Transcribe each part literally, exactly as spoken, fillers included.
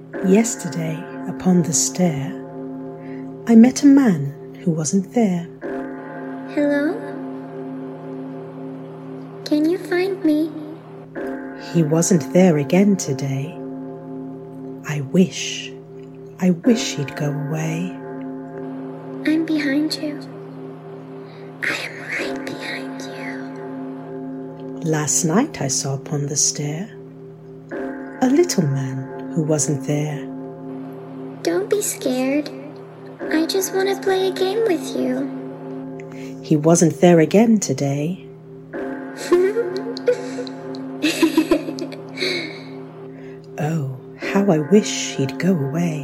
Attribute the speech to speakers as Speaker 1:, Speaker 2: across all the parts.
Speaker 1: Yesterday, upon the stair, I met a man who wasn't there.
Speaker 2: Hello? Can you find me?
Speaker 1: He wasn't there again today. I wish, I wish he'd go away.
Speaker 2: I'm behind you. I am right behind you.
Speaker 1: Last night I saw upon the stair a little man who wasn't there.
Speaker 2: Don't be scared. I just want to play a game with you.
Speaker 1: He wasn't there again today. Oh, how I wish he'd go away.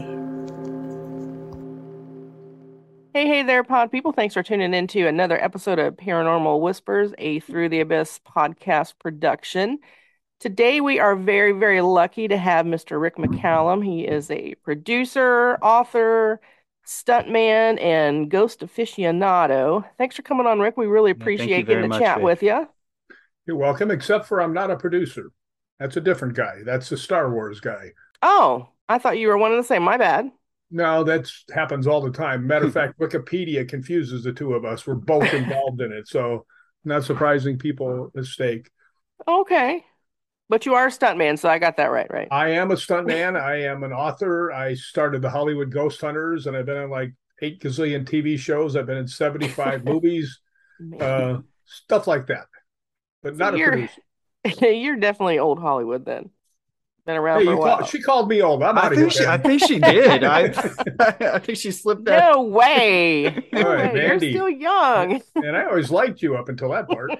Speaker 3: Hey, hey there, pod people. Thanks for tuning in to another episode of Paranormal Whispers, a Through the Abyss podcast production. Today, we are very, very lucky to have Mister Rick McCallum. He is a producer, author, stuntman, and ghost aficionado. Thanks for coming on, Rick. We really appreciate
Speaker 4: very
Speaker 3: getting to
Speaker 4: much,
Speaker 3: chat
Speaker 4: Rick.
Speaker 3: with you.
Speaker 5: You're welcome, except for I'm not a producer. That's a different guy. That's the Star Wars guy.
Speaker 3: Oh, I thought you were one and the same. My bad.
Speaker 5: No, that happens all the time. Matter of fact, Wikipedia confuses the two of us. We're both involved in it, so not surprising people mistake.
Speaker 3: Okay. But you are a stuntman, so I got that right, right?
Speaker 5: I am a stuntman. I am an author. I started the Hollywood Ghost Hunters, and I've been on like eight gazillion T V shows. I've been in seventy-five movies, uh, stuff like that. But not
Speaker 3: So
Speaker 5: a
Speaker 3: you're,
Speaker 5: producer.
Speaker 3: You're definitely old Hollywood then. Been around
Speaker 5: Hey,
Speaker 3: for a
Speaker 5: you
Speaker 3: while.
Speaker 5: call, she called me old. I'm
Speaker 4: I
Speaker 5: out of
Speaker 4: think
Speaker 5: here.
Speaker 4: she, I
Speaker 5: man.
Speaker 4: think she did. I, I think she slipped out.
Speaker 3: No way. No
Speaker 5: All right,
Speaker 3: way. You're
Speaker 5: Mandy.
Speaker 3: still young.
Speaker 5: And I always liked you up until that part.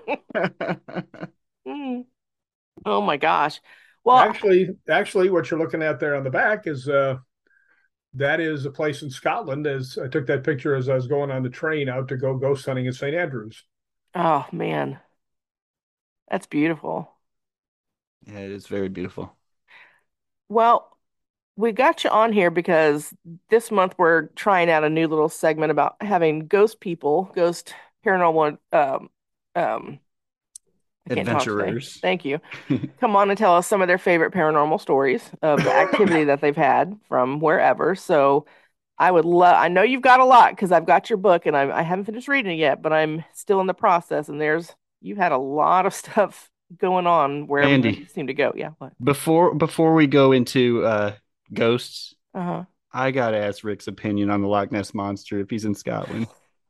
Speaker 3: Mm. Oh my gosh. Well,
Speaker 5: actually, actually, what you're looking at there on the back is uh, that is a place in Scotland. As I took that picture as I was going on the train out to go ghost hunting in Saint Andrews.
Speaker 3: oh man, that's beautiful.
Speaker 4: Yeah, it is very beautiful.
Speaker 3: Well, we got you on here because this month we're trying out a new little segment about having ghost people, ghost paranormal um um I can't talk today.
Speaker 4: Adventurers.
Speaker 3: Thank you. Come on and tell us some of their favorite paranormal stories of the activity that they've had from wherever. So I would love, I know you've got a lot because I've got your book and I, I haven't finished reading it yet, but I'm still in the process. And there's, you've had a lot of stuff going on wherever
Speaker 4: Andy.
Speaker 3: you seem to go. Yeah. What?
Speaker 4: Before before we go into uh, ghosts,
Speaker 3: Uh-huh.
Speaker 4: I gotta ask Rick's opinion on the Loch Ness monster if he's in Scotland.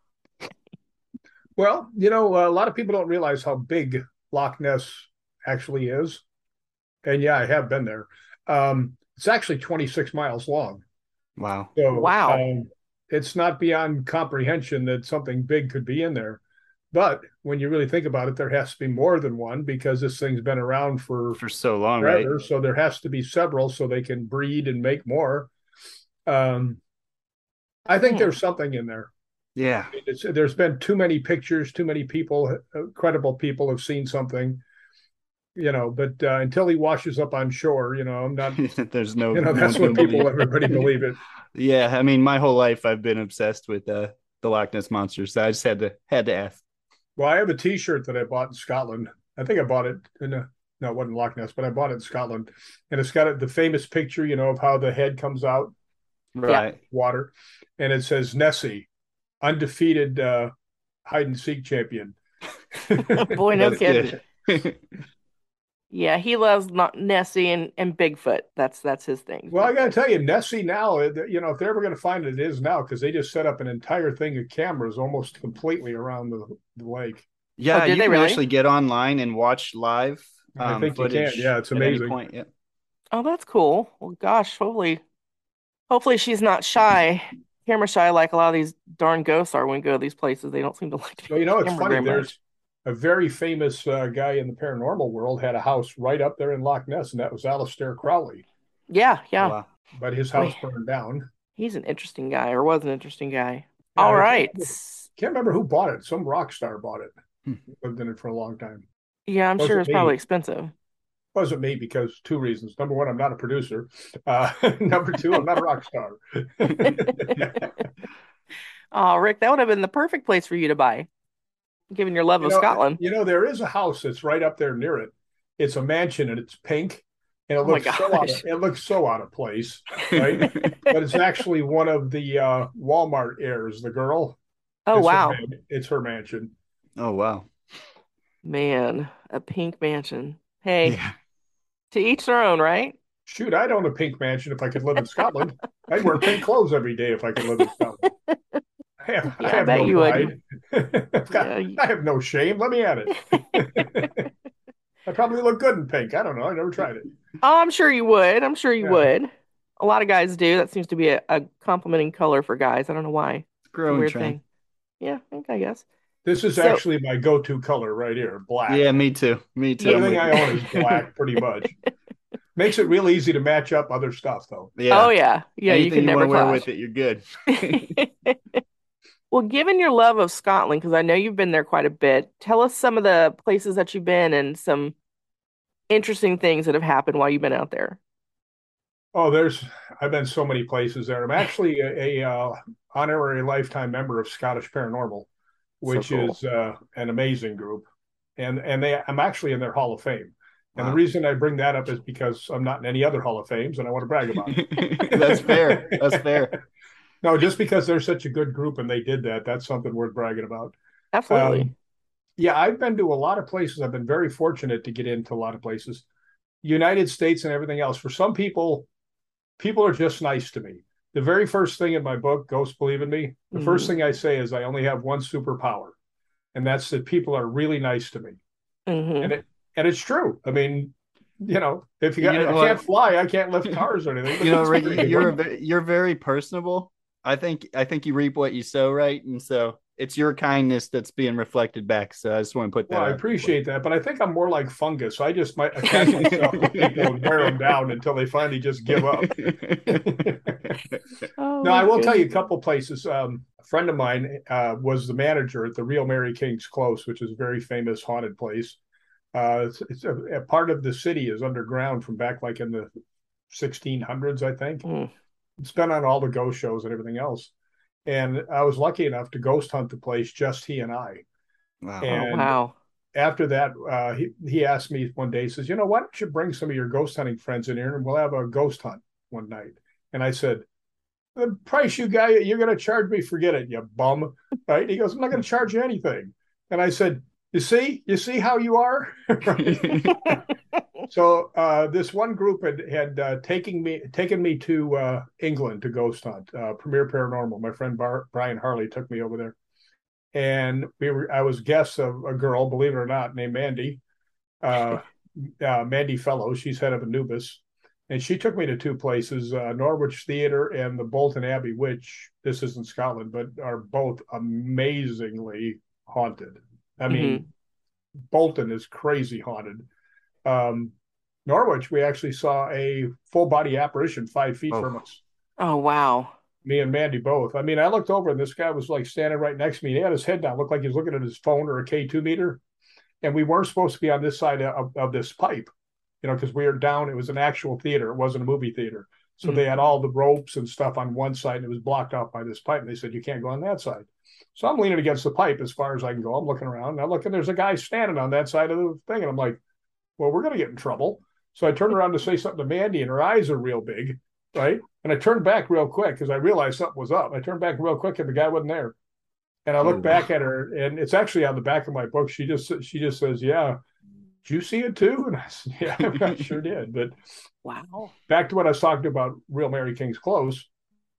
Speaker 5: Well, you know, a lot of people don't realize how big Loch Ness actually is. And yeah, I have been there. Um, it's actually twenty-six miles long.
Speaker 4: Wow.
Speaker 5: So,
Speaker 3: Wow.
Speaker 5: um, it's not beyond comprehension that something big could be in there. But when you really think about it, there has to be more than one because this thing's been around for
Speaker 4: For so long, right?
Speaker 5: forever. So there has to be several so they can breed and make more. Um, I think
Speaker 3: Hmm.
Speaker 5: there's something in there.
Speaker 4: Yeah.
Speaker 5: It's, there's been too many pictures, too many people, uh, credible people have seen something, you know, but uh, until he washes up on shore, you know, I'm not,
Speaker 4: There's no
Speaker 5: you know, that's
Speaker 4: no
Speaker 5: what people,
Speaker 4: belief.
Speaker 5: everybody believe it.
Speaker 4: Yeah, I mean, my whole life I've been obsessed with uh, the Loch Ness monster, so I just had to had to ask.
Speaker 5: Well, I have a T-shirt that I bought in Scotland. I think I bought it in a, no, it wasn't Loch Ness, but I bought it in Scotland. And it's got the famous picture, you know, of how the head comes out,
Speaker 4: Right.
Speaker 5: water. And it says Nessie, undefeated uh, hide and seek champion.
Speaker 3: Boy, no
Speaker 4: That's
Speaker 3: kidding.
Speaker 4: good.
Speaker 3: Yeah, he loves not Nessie and, and Bigfoot. That's that's his thing.
Speaker 5: Well, I got to tell you, Nessie now, you know, if they're ever going to find it, it is now because they just set up an entire thing of cameras almost completely around the, the lake.
Speaker 4: Yeah,
Speaker 3: Oh, did
Speaker 4: you
Speaker 3: they
Speaker 4: can
Speaker 3: really?
Speaker 4: actually get online and watch live.
Speaker 5: I
Speaker 4: um,
Speaker 5: think you can.
Speaker 4: footage
Speaker 5: Yeah, it's
Speaker 4: at any
Speaker 5: amazing.
Speaker 4: point. Yeah.
Speaker 3: Oh, that's cool. Well, gosh, hopefully, hopefully she's not shy, camera shy like a lot of these darn ghosts are when we go to these places. They don't seem to like to
Speaker 5: Well, you know,
Speaker 3: be
Speaker 5: it's
Speaker 3: camera
Speaker 5: funny.
Speaker 3: very
Speaker 5: There's
Speaker 3: much.
Speaker 5: a very famous uh, guy in the paranormal world had a house right up there in Loch Ness, and that was Aleister Crowley.
Speaker 3: Yeah, yeah.
Speaker 4: Oh, wow.
Speaker 5: But his
Speaker 3: Boy.
Speaker 5: house burned down.
Speaker 3: He's an interesting guy, or was an interesting guy.
Speaker 5: Yeah,
Speaker 3: All
Speaker 5: I
Speaker 3: right.
Speaker 5: can't, can't remember who bought it. Some rock star bought it.
Speaker 4: Hmm.
Speaker 5: Lived in it for a long time.
Speaker 3: Yeah, I'm sure
Speaker 5: Wasn't
Speaker 3: it's probably
Speaker 5: me.
Speaker 3: expensive.
Speaker 5: Wasn't me because two reasons. Number one, I'm not a producer. Uh, number two, I'm not a rock star.
Speaker 3: Oh, Rick, that would have been the perfect place for you to buy, given your love
Speaker 5: You
Speaker 3: of
Speaker 5: know,
Speaker 3: Scotland.
Speaker 5: you know, there is a house that's right up there near it. It's a mansion and it's pink. and it
Speaker 3: Oh my
Speaker 5: looks so out of
Speaker 3: gosh.
Speaker 5: it looks so out of place, right? But it's actually one of the uh, Walmart heirs, the girl.
Speaker 3: Oh
Speaker 5: It's her
Speaker 3: wow.
Speaker 5: man, it's her mansion.
Speaker 4: Oh wow.
Speaker 3: Man, a pink mansion. Hey,
Speaker 4: Yeah.
Speaker 3: to each their own, right?
Speaker 5: Shoot, I'd own a pink mansion if I could live in Scotland. I'd wear pink clothes every day if I could live in Scotland. I have, I
Speaker 3: Yeah, I
Speaker 5: have
Speaker 3: bet
Speaker 5: no
Speaker 3: you would.
Speaker 5: pride. I've got,
Speaker 3: Yeah. you-
Speaker 5: I have no shame. Let me at it. I probably look good in pink. I don't know. I never tried it.
Speaker 3: Oh, I'm sure you would. I'm sure you
Speaker 5: Yeah.
Speaker 3: would. A lot of guys do. That seems to be a, a complimenting color for guys. I don't know why. It's a
Speaker 4: Growing
Speaker 3: weird
Speaker 4: trend.
Speaker 3: thing. Yeah, I think I guess.
Speaker 5: This is
Speaker 3: So,
Speaker 5: actually my go-to color right here, black.
Speaker 4: Yeah, me too. Me too.
Speaker 3: Yeah.
Speaker 4: I'm
Speaker 5: Everything
Speaker 4: with
Speaker 5: I
Speaker 4: you.
Speaker 5: own is black, pretty much. Makes it real easy to match up other stuff, though.
Speaker 4: Yeah.
Speaker 3: oh yeah, yeah, you
Speaker 4: Anything
Speaker 3: can
Speaker 4: you want
Speaker 3: never
Speaker 4: to wear
Speaker 3: clash.
Speaker 4: with it, you're good.
Speaker 3: Well, given your love of Scotland, because I know you've been there quite a bit, tell us some of the places that you've been and some interesting things that have happened while you've been out there.
Speaker 5: Oh, there's I've been so many places there. I'm actually a, a uh, honorary lifetime member of Scottish Paranormal,
Speaker 3: So
Speaker 5: which
Speaker 3: cool.
Speaker 5: is uh, an amazing group, and and they I'm actually in their Hall of Fame. And the
Speaker 4: Wow.
Speaker 5: reason I bring that up is because I'm not in any other Hall of Fames, and I want to brag about
Speaker 4: That's fair.
Speaker 5: it.
Speaker 4: That's fair.
Speaker 5: No, just because they're such a good group and they did that, that's something worth bragging about.
Speaker 3: Absolutely.
Speaker 5: Um, yeah, I've been to a lot of places. I've been very fortunate to get into a lot of places, United States and everything else. For some people, people are just nice to me. The very first thing in my book, Ghosts Believe in Me, the first
Speaker 3: hmm
Speaker 5: thing I say is I only have one superpower, and that's that people are really nice to me.
Speaker 3: hmm
Speaker 5: And it and it's true. I mean, you know, if you
Speaker 4: You
Speaker 5: got,
Speaker 4: know
Speaker 5: I can't
Speaker 4: what?
Speaker 5: fly, I can't lift cars or anything, but
Speaker 4: You know,
Speaker 5: it's
Speaker 4: Rick,
Speaker 5: true.
Speaker 4: you're a, ve- you're very personable. I think I think you reap what you sow, right? And so it's your kindness that's being reflected back. So I just want to put
Speaker 5: Well,
Speaker 4: that
Speaker 5: I
Speaker 4: out
Speaker 5: appreciate that, but I think I'm more like fungus. I just might attach myself to people and wear them down until they finally just give up.
Speaker 3: Oh
Speaker 5: No,
Speaker 3: my
Speaker 5: I will tell you a
Speaker 3: goodness.
Speaker 5: couple places. Um, a friend of mine uh, was the manager at the Real Mary King's Close, which is a very famous haunted place. Uh, it's, it's a, a part of the city is underground from back like in the sixteen hundreds, I think.
Speaker 3: Mm.
Speaker 5: It's been on all the ghost shows and everything else. And I was lucky enough to ghost hunt the place, just he and I.
Speaker 4: Wow.
Speaker 3: Oh
Speaker 5: And
Speaker 3: wow.
Speaker 5: after that, uh, he, he asked me one day, he says, you know, why don't you bring some of your ghost hunting friends in here and we'll have a ghost hunt one night. And I said, the price you guy, you're going to charge me, forget it, you bum. Right. He goes, I'm not going to charge you anything. And I said, you see, you see how you are. Right? So uh, this one group had had uh, taken me taken me to uh, England to ghost hunt, uh, Premier Paranormal. My friend Bar- Brian Harley took me over there, and we were. I was guest of a girl, believe it or not, named Mandy, uh, uh, Mandy Fellows. She's head of Anubis, and she took me to two places: uh, Norwich Theatre and the Bolton Abbey, which this is in Scotland, but are both amazingly haunted. I mean,
Speaker 3: hmm
Speaker 5: Bolton is crazy haunted. Um, Norwich, we actually saw a full body apparition five feet from
Speaker 4: Oh,
Speaker 5: us.
Speaker 3: Oh wow.
Speaker 5: Me and Mandy both. I mean, I looked over and this guy was like standing right next to me. He had his head down, looked like he was looking at his phone or a K two meter. And we weren't supposed to be on this side of, of this pipe, you know, because we were down. It was an actual theater. It wasn't a movie theater. So
Speaker 3: Mm.
Speaker 5: they had all the ropes and stuff on one side and it was blocked off by this pipe. And they said, you can't go on that side. So I'm leaning against the pipe as far as I can go. I'm looking around and I look and there's a guy standing on that side of the thing. And I'm like, well, we're going to get in trouble. So I turned around to say something to Mandy, and her eyes are real big, right? And I turned back real quick because I realized something was up. I turned back real quick, and the guy wasn't there. And I
Speaker 4: oh
Speaker 5: looked back
Speaker 4: wow.
Speaker 5: at her, and it's actually on the back of my book. She just she just says, "Yeah, did you see it too?" And I said, "Yeah, I sure did." But
Speaker 3: Wow.
Speaker 5: back to what I was talking about, Real Mary King's Close.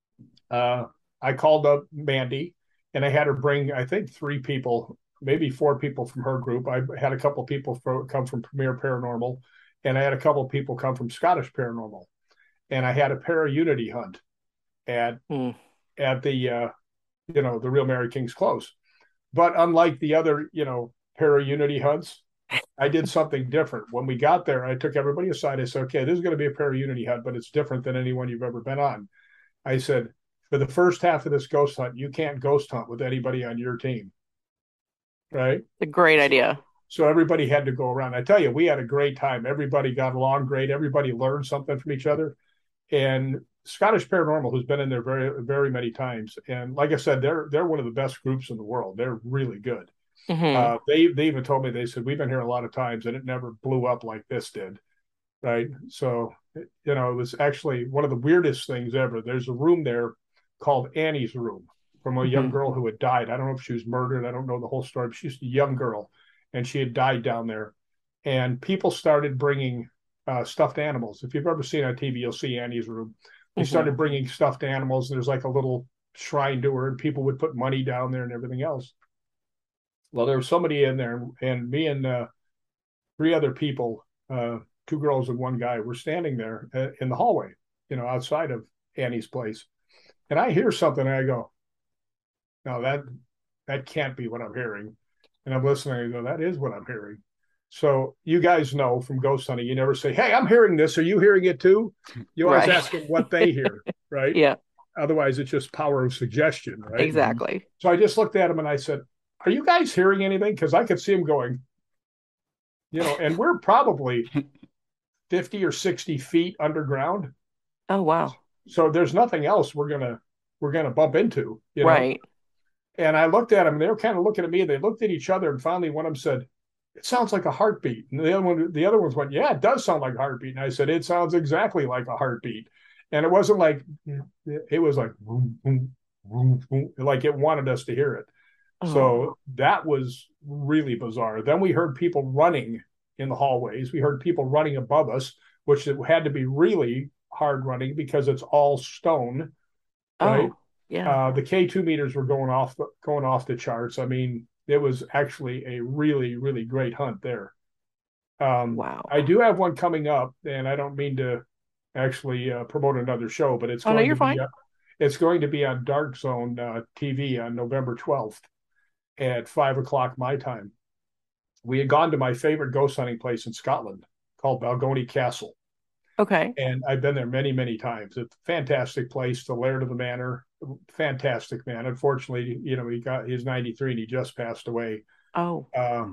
Speaker 5: Uh, I called up Mandy, and I had her bring, I think, three people, maybe four people from her group. I had a couple of people for, come from Premier Paranormal, and I had a couple of people come from Scottish Paranormal, and I had a para unity hunt at
Speaker 3: Mm.
Speaker 5: at the uh, you know the Real Mary King's Close. But unlike the other you know para unity hunts, I did something different. When we got there, I took everybody aside. I said, "Okay, this is going to be a para unity hunt, but it's different than anyone you've ever been on." I said, "For the first half of this ghost hunt, you can't ghost hunt with anybody on your team, right?"
Speaker 3: It's a great
Speaker 5: So
Speaker 3: idea.
Speaker 5: So everybody had to go around. I tell you, we had a great time. Everybody got along great. Everybody learned something from each other. And Scottish Paranormal has been in there very, very many times. And like I said, they're they're one of the best groups in the world. They're really good.
Speaker 3: hmm
Speaker 5: Uh, they they even told me, they said, we've been here a lot of times and it never blew up like this did. right? So, you know, it was actually one of the weirdest things ever. There's a room there called Annie's room from a young
Speaker 3: Hmm.
Speaker 5: girl who had died. I don't know if she was murdered. I don't know the whole story, but she's a young girl and she had died down there. And people started bringing uh, stuffed animals. If you've ever seen on T V, you'll see Annie's room. They
Speaker 3: Hmm.
Speaker 5: started bringing stuffed animals. And there's like a little shrine to her, and people would put money down there and everything else. Well, there was somebody in there, and me and uh, three other people, uh, two girls and one guy, were standing there uh, in the hallway, you know, outside of Annie's place. And I hear something, and I go, "No, that that can't be what I'm hearing." And I'm listening, and I go, "That is what I'm hearing." So you guys know from ghost hunting, you never say, "Hey, I'm hearing this. Are you hearing it too?" You always
Speaker 3: Right.
Speaker 5: ask them what they hear, right?
Speaker 3: Yeah,
Speaker 5: Otherwise, it's just power of suggestion, right?
Speaker 3: exactly.
Speaker 5: So I just looked at him and I said, "Are you guys hearing anything?" Because I could see him going, you know, and we're probably fifty or sixty feet underground.
Speaker 3: Oh, wow.
Speaker 5: So there's nothing else we're gonna we're gonna bump into, you know.
Speaker 3: Right.
Speaker 5: And I looked at them, and they were kind of looking at me. They looked at each other, and finally one of them said, "It sounds like a heartbeat." And the other one, the other ones went, "Yeah, it does sound like a heartbeat." And I said, "It sounds exactly like a heartbeat." And it wasn't like it was like boom, boom, boom, boom, like it wanted us to hear it.
Speaker 3: Oh,
Speaker 5: So that was really bizarre. Then we heard people running in the hallways. We heard people running above us, which it had to be really hard running because it's all stone, right?
Speaker 3: oh, yeah.
Speaker 5: Uh, the K two meters were going off the, going off the charts. I mean, it was actually a really, really great hunt there. Um,
Speaker 3: Wow.
Speaker 5: I do have one coming up, and I don't mean to actually uh, promote another show, but it's
Speaker 3: Oh, no,
Speaker 5: going
Speaker 3: you're
Speaker 5: to be
Speaker 3: fine.
Speaker 5: uh, it's going to be on Dark Zone uh, T V on November twelfth at five o'clock my time. We had gone to my favorite ghost hunting place in Scotland called Balgony Castle.
Speaker 3: Okay.
Speaker 5: And I've been there many, many times. It's a fantastic place. The Laird of the Manor, fantastic man. Unfortunately, you know, he got he's ninety-three and he just passed away.
Speaker 3: Oh,
Speaker 5: Uh,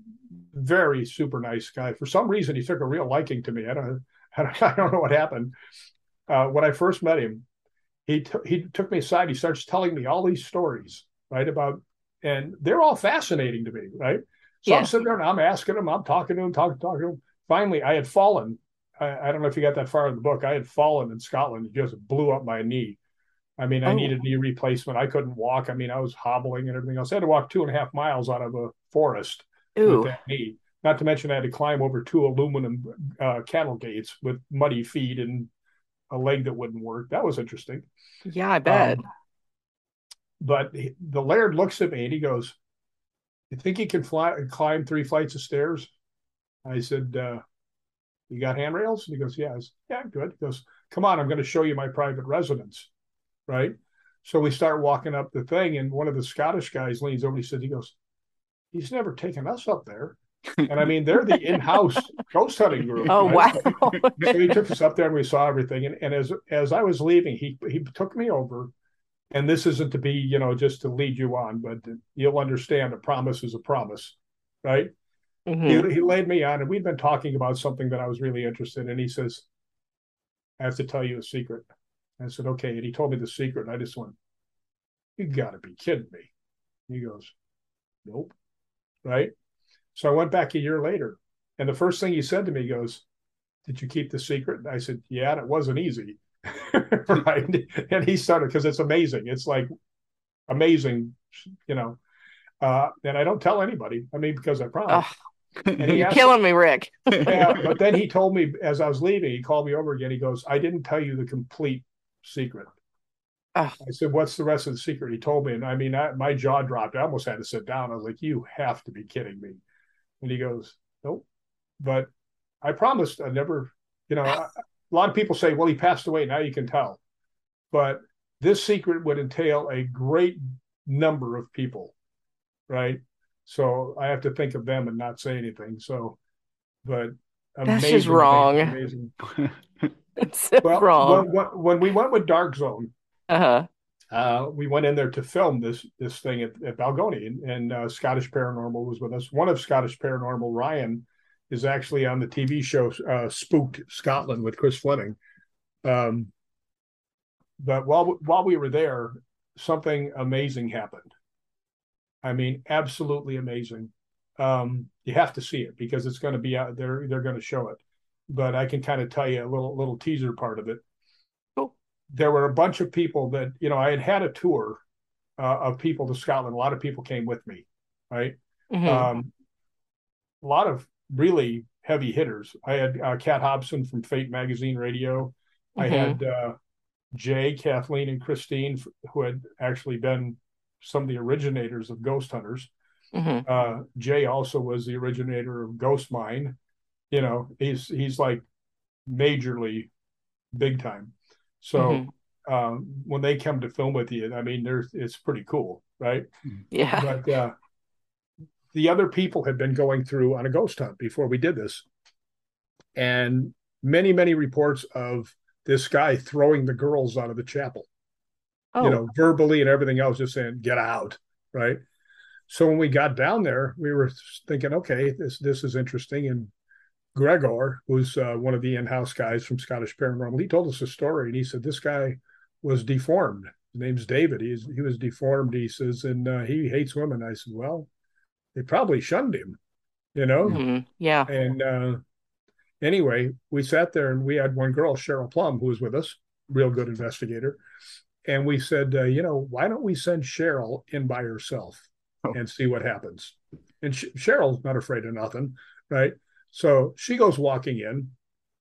Speaker 5: very super nice guy. For some reason, he took a real liking to me. I don't, I don't know what happened. Uh, when I first met him, he t- he took me aside. He starts telling me all these stories, right, about, and they're all fascinating to me, right? So
Speaker 3: yeah.
Speaker 5: I'm sitting there and I'm asking him, I'm talking to him, talking, talking to him. Finally, I had fallen. I, I don't know if you got that far in the book. I had fallen in Scotland and just blew up my knee. I mean, I
Speaker 3: Oh,
Speaker 5: needed knee replacement. I couldn't walk. I mean, I was hobbling and everything else. I had to walk two and a half miles out of a forest with
Speaker 3: ooh.
Speaker 5: that knee. Not to mention, I had to climb over two aluminum uh, cattle gates with muddy feet and a leg that wouldn't work. That was interesting.
Speaker 3: Yeah, I bet.
Speaker 5: Um, but he, the Laird looks at me and he goes, "You think you can fly, climb three flights of stairs?" I said, uh, "You got handrails?" And he goes, "Yeah." I said, "Yeah, good." He goes, "Come on, I'm going to show you my private residence." Right. So we start walking up the thing, and one of the Scottish guys leans over. He says, "He goes, he's never taken us up there." And I mean, they're the in-house ghost hunting group.
Speaker 3: Oh,
Speaker 5: right?
Speaker 3: wow.
Speaker 5: So he took us up there and we saw everything. And, and as as I was leaving, he he took me over. And this isn't to be, you know, just to lead you on, but you'll understand a promise is a promise, right?
Speaker 3: Hmm.
Speaker 5: He, he laid me on, and we'd been talking about something that I was really interested in. And he says, "I have to tell you a secret." I said, "Okay." And he told me the secret. And I just went, "You got to be kidding me." And he goes, "Nope." Right. So I went back a year later. And the first thing he said to me goes, "Did you keep the secret?" And I said, "Yeah, and it wasn't easy." Right. And he started, because it's amazing. It's like amazing, you know. Uh, and I don't tell anybody. I mean, because I promised.
Speaker 3: Oh,
Speaker 5: And he
Speaker 3: you're
Speaker 5: asked,
Speaker 3: killing me, Rick.
Speaker 5: yeah, but then he told me as I was leaving, he called me over again. He goes, "I didn't tell you the complete secret."
Speaker 3: Oh,
Speaker 5: I said, "What's the rest of the secret?" He told me. And I mean, I, my jaw dropped. I almost had to sit down. I was like, "You have to be kidding me." And he goes, "Nope." But I promised I never, you know, a lot of people say, "Well, he passed away. Now you can tell." But this secret would entail a great number of people, right? So I have to think of them and not say anything. So, but
Speaker 3: that's just
Speaker 5: amazing,
Speaker 3: wrong.
Speaker 5: amazing, amazing.
Speaker 3: It's so
Speaker 5: Well,
Speaker 3: wrong.
Speaker 5: when, when we went with Dark Zone,
Speaker 3: Uh-huh.
Speaker 5: uh, we went in there to film this this thing at, at Balgony, and, and uh, Scottish Paranormal was with us. One of Scottish Paranormal, Ryan, is actually on the T V show uh, Spooked Scotland with Chris Fleming. Um, but while while we were there, something amazing happened. I mean, absolutely amazing. Um, you have to see it because it's going to be out there. They're going to show it. but I can kind of tell you a little little teaser part of it.
Speaker 3: Cool.
Speaker 5: There were a bunch of people that, you know, I had had a tour uh, of people to Scotland. A lot of people came with me, right?
Speaker 3: Mm-hmm.
Speaker 5: Um, a lot of really heavy hitters. I had uh, Kat Hobson from Fate Magazine Radio.
Speaker 3: Mm-hmm.
Speaker 5: I had uh, Jay, Kathleen, and Christine, who had actually been some of the originators of Ghost Hunters.
Speaker 3: Mm-hmm.
Speaker 5: Uh, Jay also was the originator of Ghost Mine. You know, he's he's like majorly big time. So
Speaker 3: Mm-hmm.
Speaker 5: um, when they come to film with you, I mean, there's it's pretty cool, right?
Speaker 3: Yeah.
Speaker 5: But uh, the other people had been going through on a ghost hunt before we did this, and many many reports of this guy throwing the girls out of the chapel,
Speaker 3: Oh.
Speaker 5: you know, verbally and everything else, just saying, get out, right? So when we got down there, we were thinking, okay, this this is interesting. And Gregor, who's uh, one of the in-house guys from Scottish Paranormal, he told us a story, and he said this guy was deformed. His name's David. He's he was deformed, he says, and uh, he hates women. I said, well, they probably shunned him, you know?
Speaker 3: Mm-hmm. Yeah.
Speaker 5: And uh, anyway, we sat there, and we had one girl, Cheryl Plum, who was with us, real good investigator. And we said, uh, you know, why don't we send Cheryl in by herself
Speaker 4: Oh.
Speaker 5: and see what happens? And Sh- Cheryl's not afraid of nothing, right? So she goes walking in,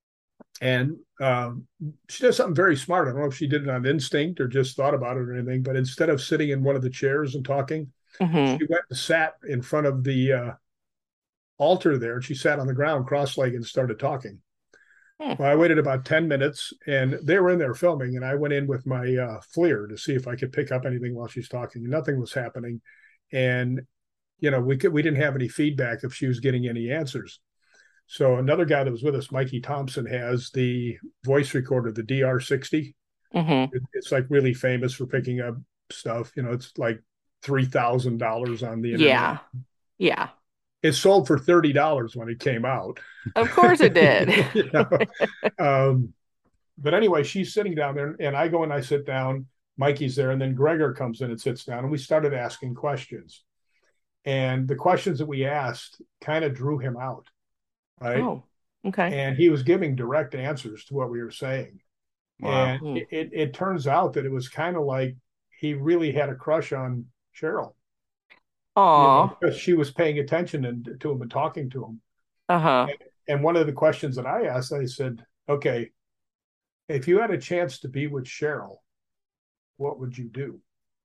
Speaker 5: and um, she does something very smart. I don't know if she did it on instinct or just thought about it or anything, but instead of sitting in one of the chairs and talking,
Speaker 3: Mm-hmm.
Speaker 5: she went and sat in front of the uh, altar there, and she sat on the ground cross-legged and started talking.
Speaker 3: Hmm.
Speaker 5: Well, I waited about ten minutes, and they were in there filming, and I went in with my uh, FLIR to see if I could pick up anything while she's talking, and nothing was happening. And, you know, we could, we didn't have any feedback if she was getting any answers. So another guy that was with us, Mikey Thompson, has the voice recorder, the D R sixty.
Speaker 3: Mm-hmm.
Speaker 5: It, it's like really famous for picking up stuff. You know, it's like three thousand dollars on the internet.
Speaker 3: Yeah. Yeah.
Speaker 5: It sold for thirty dollars when it came out.
Speaker 3: Of course it did.
Speaker 5: You know? um, but anyway, she's sitting down there, and I go and I sit down. Mikey's there, and then Gregor comes in and sits down, and we started asking questions. And the questions that we asked kind of drew him out, right?
Speaker 3: Oh, okay.
Speaker 5: And he was giving direct answers to what we were saying.
Speaker 4: Wow.
Speaker 5: And
Speaker 3: Hmm.
Speaker 5: it, it, it turns out that it was kind of like he really had a crush on Cheryl. You
Speaker 3: Aw.
Speaker 5: know, because she was paying attention and, to him and talking to him.
Speaker 3: Uh-huh.
Speaker 5: And one of the questions that I asked, I said, okay, if you had a chance to be with Cheryl, what would you do?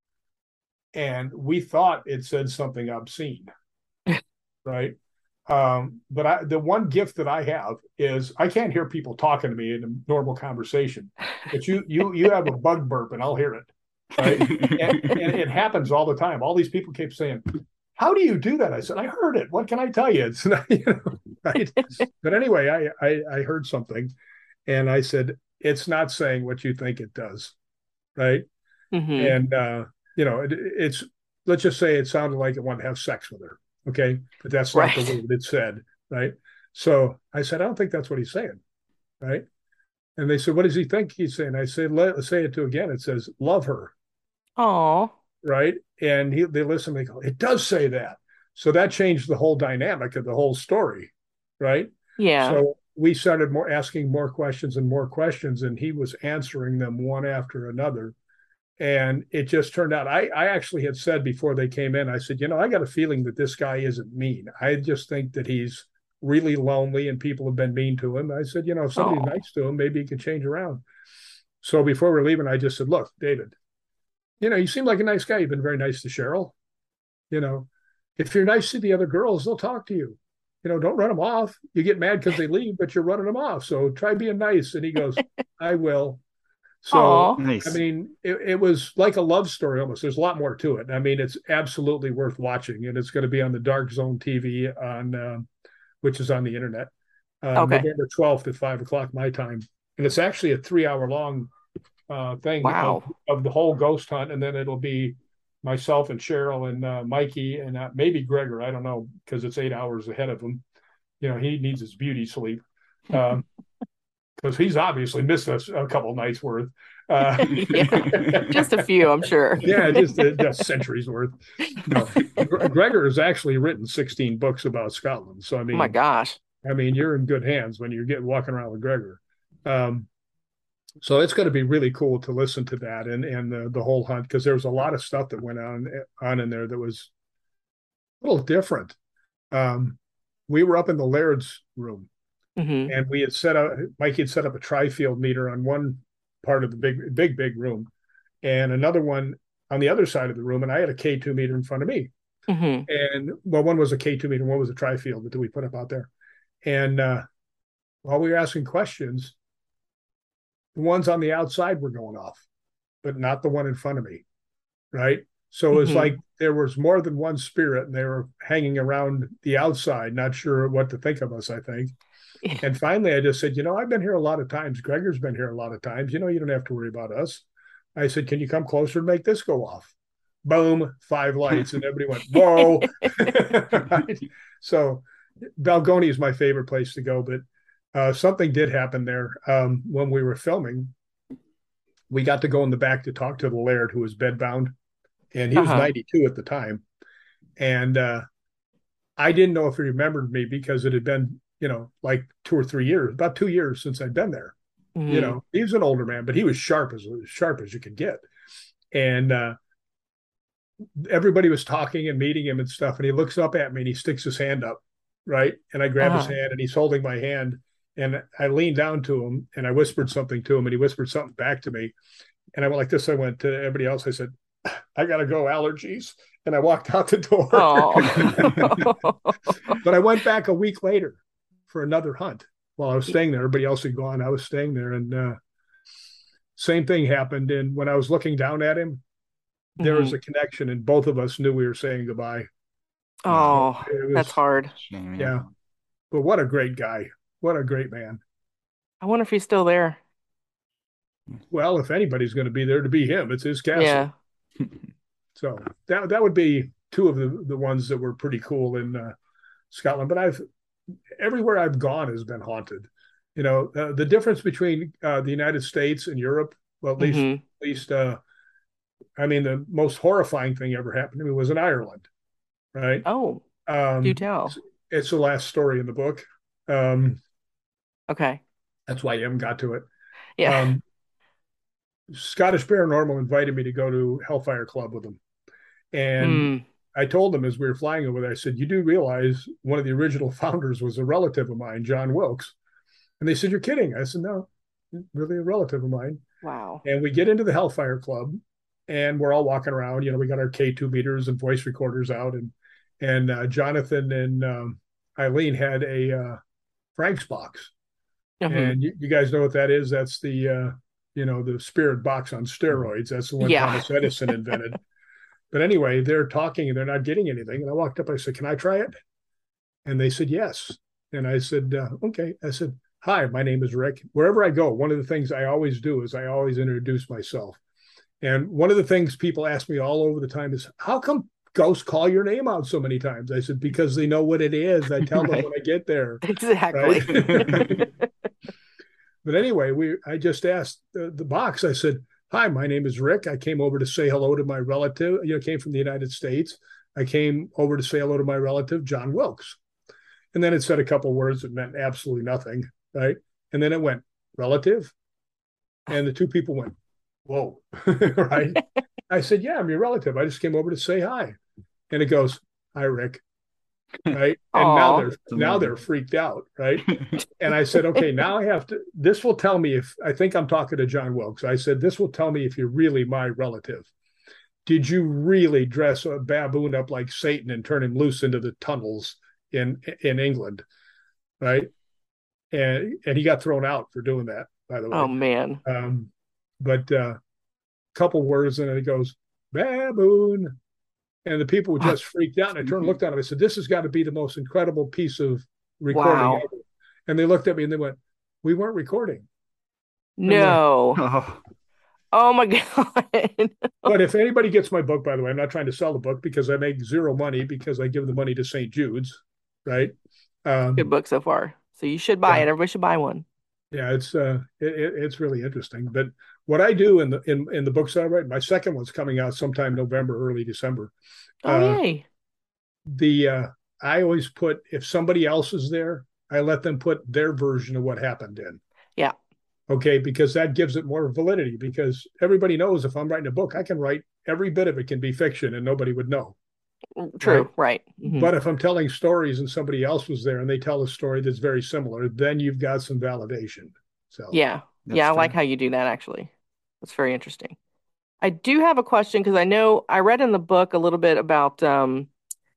Speaker 5: And we thought it said something obscene, right? Um, but I, the one gift that I have is I can't hear people talking to me in a normal conversation, but you you you have a bug burp and I'll hear it, right? and, and it happens all the time. All these people keep saying, "How do you do that?" I said, "I heard it. What can I tell you?" It's not, you know, right? But anyway, I, I I heard something, and I said, "It's not saying what you think it does, right?"
Speaker 3: Mm-hmm.
Speaker 5: And uh, you know, it, it's let's just say it sounded like it wanted to have sex with her, okay? But that's not
Speaker 3: Right.
Speaker 5: the word it said, right? So I said, I don't think that's what he's saying, right? And they said, what does he think he's saying? I said, let, let's say it to again. It says, love her,
Speaker 3: Aw.
Speaker 5: right? And he, they listen, they go, it does say that. So that changed the whole dynamic of the whole story, right?
Speaker 3: Yeah.
Speaker 5: So we started more asking more questions and more questions, and he was answering them one after another. And it just turned out, I, I actually had said before they came in, I said, you know, I got a feeling that this guy isn't mean. I just think that he's really lonely and people have been mean to him. I said, you know, if somebody's
Speaker 3: Aw.
Speaker 5: nice to him, maybe he can change around. So before we're leaving, I just said, look, David, you know, you seem like a nice guy. You've been very nice to Cheryl. You know, if you're nice to the other girls, they'll talk to you. You know, don't run them off. You get mad because they leave, but you're running them off. So try being nice. And he goes, I will. So,
Speaker 3: Aw.
Speaker 4: Nice.
Speaker 5: I mean, it, it was like a love story almost. There's a lot more to it. I mean, it's absolutely worth watching, and it's going to be on the Dark Zone T V on, uh, which is on the internet, uh,
Speaker 3: Okay.
Speaker 5: November twelfth at five o'clock my time, and it's actually a three-hour long uh, thing
Speaker 3: Wow.
Speaker 5: of, of the whole ghost hunt, and then it'll be myself and Cheryl and uh, Mikey and uh, maybe Gregor. I don't know because it's eight hours ahead of him. You know, he needs his beauty sleep. Um, because he's obviously missed us a couple nights worth. Uh,
Speaker 3: Yeah. Just a few, I'm sure.
Speaker 5: yeah, just a, just centuries worth. No, Gregor has actually written sixteen books about Scotland. So I
Speaker 3: Oh
Speaker 5: mean,
Speaker 3: my gosh.
Speaker 5: I mean, you're in good hands when you're getting walking around with Gregor. Um, so it's going to be really cool to listen to that and and the, the whole hunt, because there was a lot of stuff that went on on in there that was a little different. Um, we were up in the Laird's room,
Speaker 3: Mm-hmm.
Speaker 5: and we had set up Mikey had set up a tri-field meter on one part of the big big big room, and another one on the other side of the room, and I had a K two meter in front of me.
Speaker 3: Mm-hmm.
Speaker 5: And well, one was a K two meter, one was a tri-field that we put up out there. And uh, while we were asking questions, the ones on the outside were going off, but not the one in front of me, right? So it was
Speaker 3: Mhm.
Speaker 5: like there was more than one spirit, and they were hanging around the outside, not sure what to think of us, I think. And finally, I just said, you know, I've been here a lot of times. Gregor's been here a lot of times. You know, you don't have to worry about us. I said, can you come closer and make this go off? Boom, five lights, and everybody went, whoa. Right? So Balgoni is my favorite place to go, but uh, something did happen there um, when we were filming. We got to go in the back to talk to the Laird, who was bedbound, and he was
Speaker 3: Uh-huh.
Speaker 5: ninety-two at the time. And uh, I didn't know if he remembered me because it had been, you know, like two or three years, about two years since I'd been there.
Speaker 3: Mhm.
Speaker 5: You know, he was an older man, but he was sharp as sharp as you could get. And uh, everybody was talking and meeting him and stuff. And he looks up at me and he sticks his hand up, right? And I grab his
Speaker 3: Uh-huh.
Speaker 5: hand and he's holding my hand. And I leaned down to him and I whispered something to him and he whispered something back to me. And I went like this. I went to everybody else. I said, I got to go, allergies. And I walked out the door.
Speaker 3: Oh.
Speaker 5: But I went back a week later for another hunt while I was staying there. Everybody else had gone. I was staying there. And uh, same thing happened. And when I was looking down at him, there was
Speaker 3: Mhm.
Speaker 5: a connection, and both of us knew we were saying goodbye.
Speaker 3: Oh,
Speaker 5: It was-
Speaker 3: that's hard.
Speaker 4: Shame,
Speaker 5: Yeah. But what a great guy. What a great man.
Speaker 3: I wonder if he's still there.
Speaker 5: Well, if anybody's going to be there to be him, it's his castle.
Speaker 3: Yeah.
Speaker 5: So that that would be two of the, the ones that were pretty cool in uh, Scotland. But I've everywhere I've gone has been haunted. You know, uh, the difference between uh, the United States and Europe, well, at least,
Speaker 3: Mhm.
Speaker 5: at least, uh, I mean, the most horrifying thing ever happened to me was in Ireland, right?
Speaker 3: Oh,
Speaker 5: Um,
Speaker 3: do tell.
Speaker 5: it's, it's the last story in the book. Um,
Speaker 3: Okay.
Speaker 5: that's why Em got to it.
Speaker 3: Yeah.
Speaker 5: Um, Scottish Paranormal invited me to go to Hellfire Club with them. And
Speaker 3: Mm.
Speaker 5: I told them as we were flying over there, I said, you do realize one of the original founders was a relative of mine, John Wilkes. And they said, you're kidding. I said, no, really a relative of mine.
Speaker 3: Wow.
Speaker 5: And we get into the Hellfire Club and we're all walking around. You know, we got our K two meters and voice recorders out. And and uh, Jonathan and um, Eileen had a uh, Frank's box.
Speaker 3: Mhm.
Speaker 5: And you, you guys know what that is? That's the, uh, you know, the spirit box on steroids. That's the one
Speaker 3: Yeah.
Speaker 5: Thomas Edison invented. But anyway, they're talking and they're not getting anything. And I walked up, I said, can I try it? And they said, yes. And I said, uh, okay. I said, hi, my name is Rick. Wherever I go, one of the things I always do is I always introduce myself. And one of the things people ask me all over the time is, how come ghosts call your name out so many times? I said, because they know what it is. I tell
Speaker 3: Right.
Speaker 5: them when I get there.
Speaker 3: Exactly.
Speaker 5: Right? But anyway, we I just asked the, the box. I said, hi, my name is Rick. I came over to say hello to my relative. You know, came from the United States. I came over to say hello to my relative, John Wilkes. And then it said a couple words that meant absolutely nothing, right? And then it went, relative? And the two people went, whoa, right? I said, yeah, I'm your relative. I just came over to say hi. And it goes, hi, Rick. Right. And
Speaker 3: Aw.
Speaker 5: now they're now they're freaked out, right? And I said, okay, now I have to, this will tell me if, I think I'm talking to John Wilkes. I said, this will tell me if you're really my relative. Did you really dress a baboon up like Satan and turn him loose into the tunnels in in England? Right. And and he got thrown out for doing that, by the way.
Speaker 3: Oh man.
Speaker 5: Um, but a uh, couple words and it goes, baboon. And the people were just freaked out. And I turned and looked at him. I said, this has got to be the most incredible piece of recording
Speaker 3: Wow.
Speaker 5: ever. And they looked at me and they went, we weren't recording.
Speaker 3: No.
Speaker 4: Oh,
Speaker 3: Oh my God.
Speaker 5: But if anybody gets my book, by the way, I'm not trying to sell the book because I make zero money because I give the money to Saint Jude's, right? Um,
Speaker 3: Good book so far. So you should buy
Speaker 5: Yeah.
Speaker 3: it. Everybody should buy one.
Speaker 5: yeah, it's uh, it, it, it's really interesting. But what I do in the in, in the books that I write, my second one's coming out sometime November, early December.
Speaker 3: Oh
Speaker 5: Uh,
Speaker 3: yay.
Speaker 5: The uh, I always put if somebody else is there, I let them put their version of what happened in.
Speaker 3: Yeah.
Speaker 5: Okay, because that gives it more validity, because everybody knows if I'm writing a book, I can write every bit of it can be fiction and nobody would know.
Speaker 3: True, right. right.
Speaker 5: Mm-hmm. But if I'm telling stories and somebody else was there and they tell a story that's very similar, then you've got some validation. So
Speaker 3: yeah, yeah, I true. like how you do that, actually. That's very interesting. I do have a question, because I know I read in the book a little bit about um,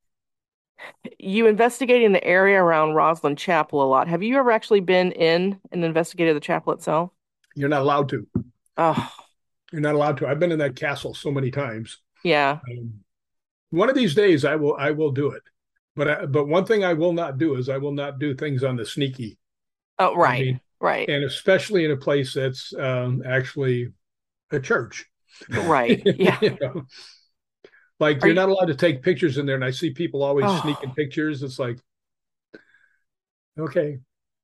Speaker 3: you investigating the area around Rosslyn Chapel a lot. Have you ever actually been in and investigated the chapel itself?
Speaker 5: You're not allowed to.
Speaker 3: Oh.
Speaker 5: You're not allowed to. I've been in that castle so many times.
Speaker 3: Yeah.
Speaker 5: Um, one of these days I will I will do it. But I, but one thing I will not do is I will not do things on the sneaky.
Speaker 3: Oh, right.
Speaker 5: I mean,
Speaker 3: right.
Speaker 5: And especially in a place that's um, actually a church.
Speaker 3: Right. Yeah.
Speaker 5: you know? Like
Speaker 3: Are
Speaker 5: you're
Speaker 3: you...
Speaker 5: not allowed to take pictures in there. And I see people always
Speaker 3: oh.
Speaker 5: sneaking pictures. It's like, okay.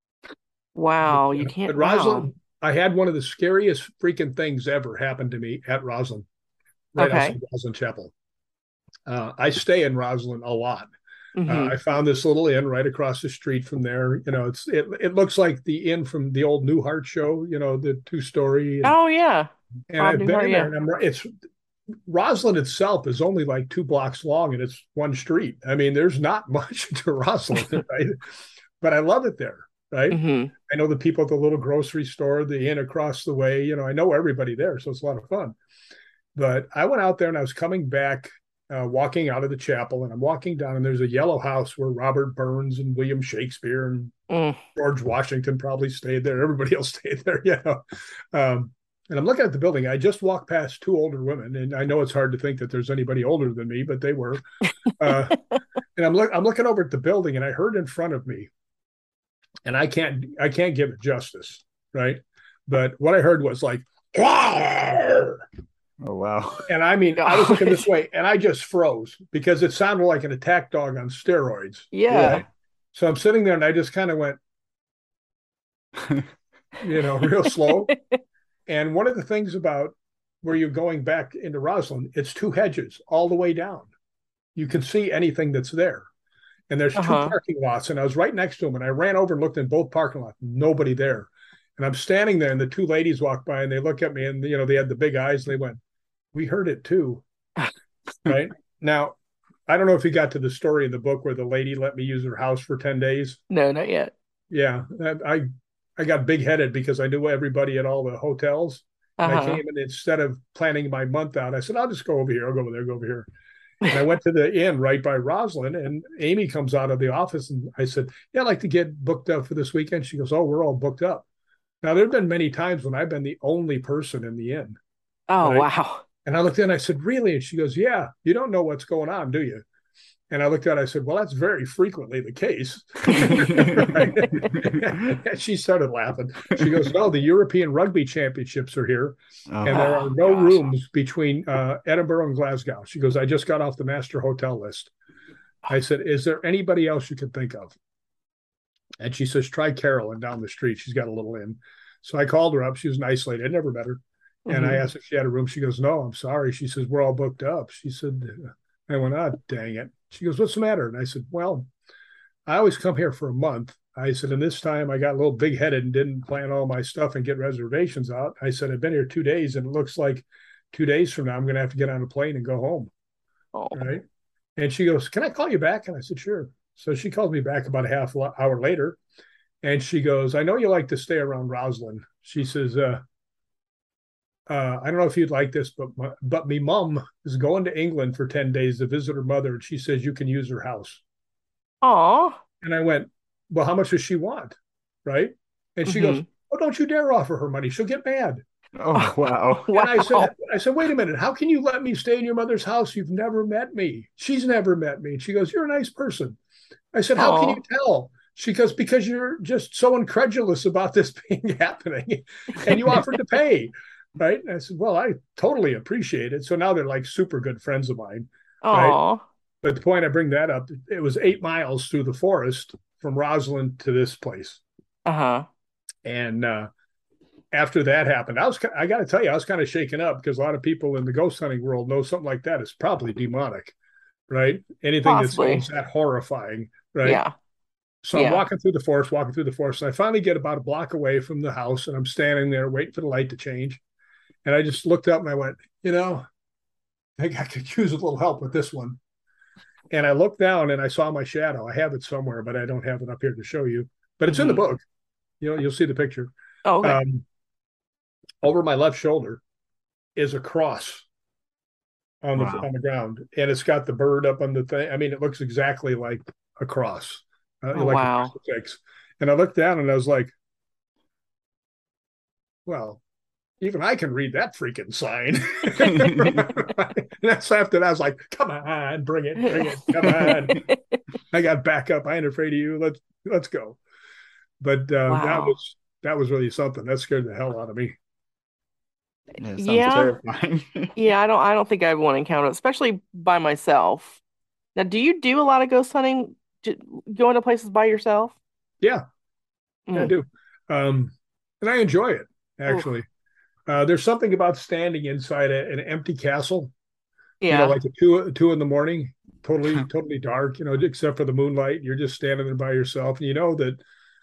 Speaker 3: Wow.
Speaker 5: But,
Speaker 3: you can't.
Speaker 5: But Rosslyn,
Speaker 3: wow.
Speaker 5: I had one of the scariest freaking things ever happen to me at Rosslyn, right
Speaker 3: okay.
Speaker 5: outside Rosslyn Chapel. Uh, I stay in Rosslyn a lot.
Speaker 3: Mm-hmm.
Speaker 5: Uh, I found this little inn right across the street from there. You know, it's it it looks like the inn from the old Newhart show. You know, the two story. And,
Speaker 3: oh yeah.
Speaker 5: And
Speaker 3: Bob
Speaker 5: I've
Speaker 3: Newhart,
Speaker 5: been in there,
Speaker 3: yeah.
Speaker 5: and I'm it's Rosslyn itself is only like two blocks long, and it's one street. I mean, there's not much to Rosslyn, right? But I love it there, right?
Speaker 3: Mm-hmm.
Speaker 5: I know the people at the little grocery store, the inn across the way. You know, I know everybody there, so it's a lot of fun. But I went out there, and I was coming back. Uh, walking out of the chapel, and I'm walking down, and there's a yellow house where Robert Burns and William Shakespeare and
Speaker 3: mm.
Speaker 5: George Washington probably stayed there. Everybody else stayed there, you know. Um, and I'm looking at the building. I just walked past two older women, and I know it's hard to think that there's anybody older than me, but they were. Uh, and I'm look, I'm looking over at the building, and I heard in front of me, and I can't, I can't give it justice, right? But what I heard was like, Rawr!
Speaker 4: Oh, wow.
Speaker 5: And I mean, I was looking this way and I just froze because it sounded like an attack dog on steroids.
Speaker 3: Yeah.
Speaker 5: Right? So I'm sitting there and I just kind of went, you know, real slow. And one of the things about where you're going back into Rosslyn, it's two hedges all the way down. You can see anything that's there. And there's uh-huh. two parking lots. And I was right next to them. And I ran over and looked in both parking lots. Nobody there. And I'm standing there and the two ladies walk by and they look at me and, you know, they had the big eyes. And they went, we heard it too. Right now, I don't know if you got to the story in the book where the lady let me use her house for ten days.
Speaker 3: No, not yet.
Speaker 5: Yeah. I, I got big headed because I knew everybody at all the hotels. Uh-huh. And I came and instead of planning my month out, I said, I'll just go over here. I'll go over there, go over here. And I went to the inn right by Rosslyn, and Amy comes out of the office and I said, yeah, I'd like to get booked up for this weekend. She goes, oh, we're all booked up. Now, there have been many times when I've been the only person in the inn.
Speaker 3: Oh,
Speaker 5: right?
Speaker 3: wow.
Speaker 5: And I looked at it and I said, really? And she goes, yeah, you don't know what's going on, do you? And I looked at it, I said, well, that's very frequently the case. And she started laughing. She goes, no, the European Rugby Championships are here. Oh, and there are no gosh. rooms between uh, Edinburgh and Glasgow. She goes, I just got off the master hotel list. I said, is there anybody else you can think of? And she says, try Carolyn down the street. She's got a little inn. So I called her up. She was a nice lady. I never met her. And mm-hmm. I asked if she had a room. She goes, no, I'm sorry. She says, we're all booked up. She said, I went, oh, dang it. She goes, what's the matter? And I said, well, I always come here for a month. I said, and this time I got a little big headed and didn't plan all my stuff and get reservations out. I said, I've been here two days and it looks like two days from now, I'm going to have to get on a plane and go home.
Speaker 3: Oh.
Speaker 5: Right. And she goes, can I call you back? And I said, sure. So she called me back about a half hour later. And she goes, I know you like to stay around Rosslyn. She says, uh, uh, I don't know if you'd like this, but my, but me mom is going to England for ten days to visit her mother. And she says, you can use her house.
Speaker 3: Aw.
Speaker 5: And I went, well, how much does she want? Right. And she
Speaker 3: mm-hmm.
Speaker 5: goes, oh, don't you dare offer her money. She'll get mad.
Speaker 4: Oh, wow.
Speaker 5: And I said, I said, wait a minute. How can you let me stay in your mother's house? You've never met me. She's never met me. And she goes, you're a nice person. I said, how
Speaker 3: Aww.
Speaker 5: can you tell? She goes, because you're just so incredulous about this being happening and you offered to pay. Right. And I said, well, I totally appreciate it. So now they're like super good friends of mine. Right? But the point I bring that up, it was eight miles through the forest from Rosslyn to this place.
Speaker 3: Uh-huh.
Speaker 5: And uh, after that happened, I was, I got to tell you, I was kind of shaken up because a lot of people in the ghost hunting world know something like that is probably demonic. Right. Anything
Speaker 3: Possibly.
Speaker 5: that's that horrifying. Right.
Speaker 3: Yeah.
Speaker 5: So I'm
Speaker 3: Yeah.
Speaker 5: walking through the forest, walking through the forest, and I finally get about a block away from the house, and I'm standing there waiting for the light to change. And I just looked up and I went, you know, I think I could use a little help with this one. And I looked down and I saw my shadow. I have it somewhere, but I don't have it up here to show you. But it's mm-hmm. in the book. You know, you'll see the picture.
Speaker 3: Oh, okay.
Speaker 5: Um, over my left shoulder is a cross on the wow. on the ground, and it's got the bird up on the thing. I mean, it looks exactly like a cross, uh,
Speaker 3: oh,
Speaker 5: like
Speaker 3: wow.
Speaker 5: a crucifix. And I looked down and I was like, well, even I can read that freaking sign. And that's after that, I was like, come on, bring it, bring it, come on. I got back up. I ain't afraid of you. Let's let's go. But uh, wow. that was that was really something. That scared the hell out of me.
Speaker 4: Yeah, sounds
Speaker 3: yeah.
Speaker 4: terrifying.
Speaker 3: yeah, I don't I don't think I want to encounter it, especially by myself. Now, do you do a lot of ghost hunting? Going to places by yourself?
Speaker 5: Yeah, mm. I do. Um, and I enjoy it, actually. Uh, there's something about standing inside a, an empty castle.
Speaker 3: Yeah.
Speaker 5: You know, like at two, two in the morning, totally, totally dark, you know, except for the moonlight. You're just standing there by yourself. And you know that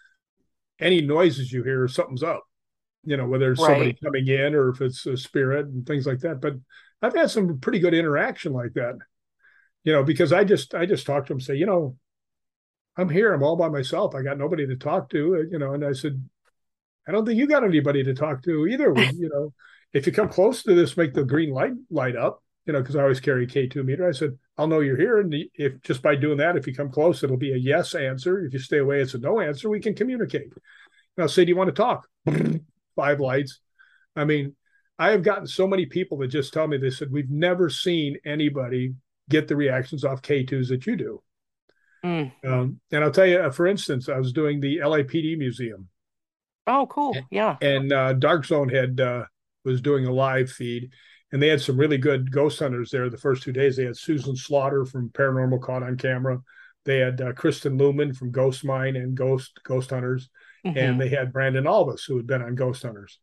Speaker 5: any noises you hear, something's up. You know, whether it's right. somebody coming in or if it's a spirit and things like that. But I've had some pretty good interaction like that, you know, because I just I just talked to them, say, you know, I'm here. I'm all by myself. I got nobody to talk to, you know. And I said, I don't think you got anybody to talk to either. You know, if you come close to this, make the green light light up, you know, because I always carry a K two meter. I said, I'll know you're here. And if just by doing that, if you come close, it'll be a yes answer. If you stay away, it's a no answer. We can communicate. And I'll say, do you want to talk? Five lights. I mean, I have gotten so many people that just tell me, they said, we've never seen anybody get the reactions off K twos that you do.
Speaker 3: Mm.
Speaker 5: Um, and I'll tell you, for instance, I was doing the L A P D museum.
Speaker 3: Oh, cool. Yeah.
Speaker 5: And uh, Dark Zone had uh, was doing a live feed, and they had some really good ghost hunters there the first two days. They had Susan Slaughter from Paranormal Caught on Camera. They had uh, Kristen Luman from Ghost Mine and Ghost Ghost Hunters. Mm-hmm. And they had Brandon Albus, who had been on Ghost Hunters.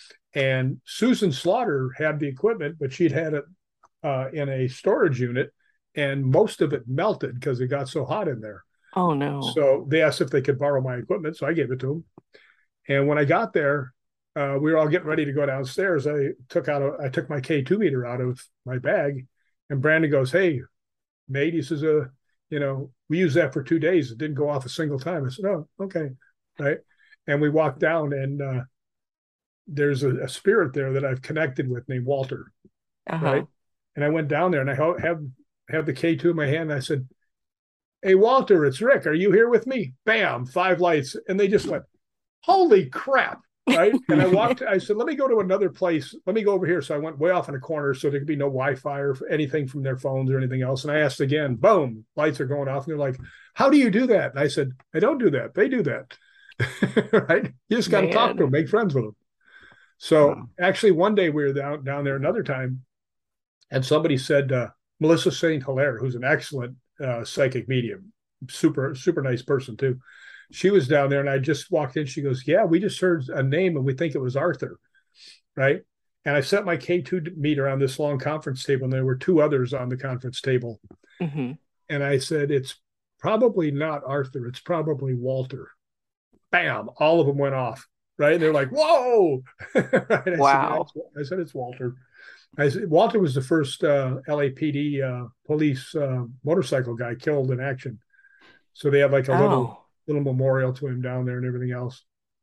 Speaker 5: And Susan Slaughter had the equipment, but she'd had it uh, in a storage unit, and most of it melted because it got so hot in there.
Speaker 3: Oh, no.
Speaker 5: So they asked if they could borrow my equipment, so I gave it to them. And when I got there, uh, we were all getting ready to go downstairs. I took out a, I took my K two meter out of my bag, and Brandon goes, "Hey, mate," he says, "Uh, you know, we used that for two days. It didn't go off a single time." I said, "Oh, okay." Right. And we walked down, and uh, there's a, a spirit there that I've connected with named Walter.
Speaker 3: Uh-huh.
Speaker 5: Right. And I went down there, and I have have the K two in my hand. And I said, "Hey, Walter, it's Rick. Are you here with me?" Bam, five lights. And they just went, holy crap. Right. And I walked, I said, let me go to another place. Let me go over here. So I went way off in a corner so there could be no Wi-Fi or anything from their phones or anything else. And I asked again, boom, lights are going off. And they're like, how do you do that? And I said, I don't do that. They do that. Right. You just got to talk to them, make friends with them. So wow. Actually, one day we were down, down there another time, and somebody said, uh, Melissa Saint Hilaire, who's an excellent uh, psychic medium, super, super nice person too. She was down there, and I just walked in. She goes, yeah, we just heard a name and we think it was Arthur. Right. And I set my K two meter on this long conference table, and there were two others on the conference table.
Speaker 3: Mm-hmm.
Speaker 5: And I said, it's probably not Arthur. It's probably Walter. Bam. All of them went off. Right. And they're like, whoa. Right? I
Speaker 3: Wow.
Speaker 5: Said, I said, it's Walter. I said, Walter was the first uh, L A P D uh, police uh, motorcycle guy killed in action. So they have like a
Speaker 3: oh.
Speaker 5: little little memorial to him down there and everything else.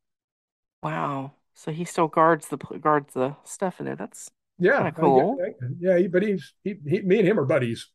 Speaker 3: Wow. So he still guards the guards the stuff in there. That's
Speaker 5: yeah,
Speaker 3: kind of cool.
Speaker 5: I, I, yeah, he, but he's he, he, me and him are buddies.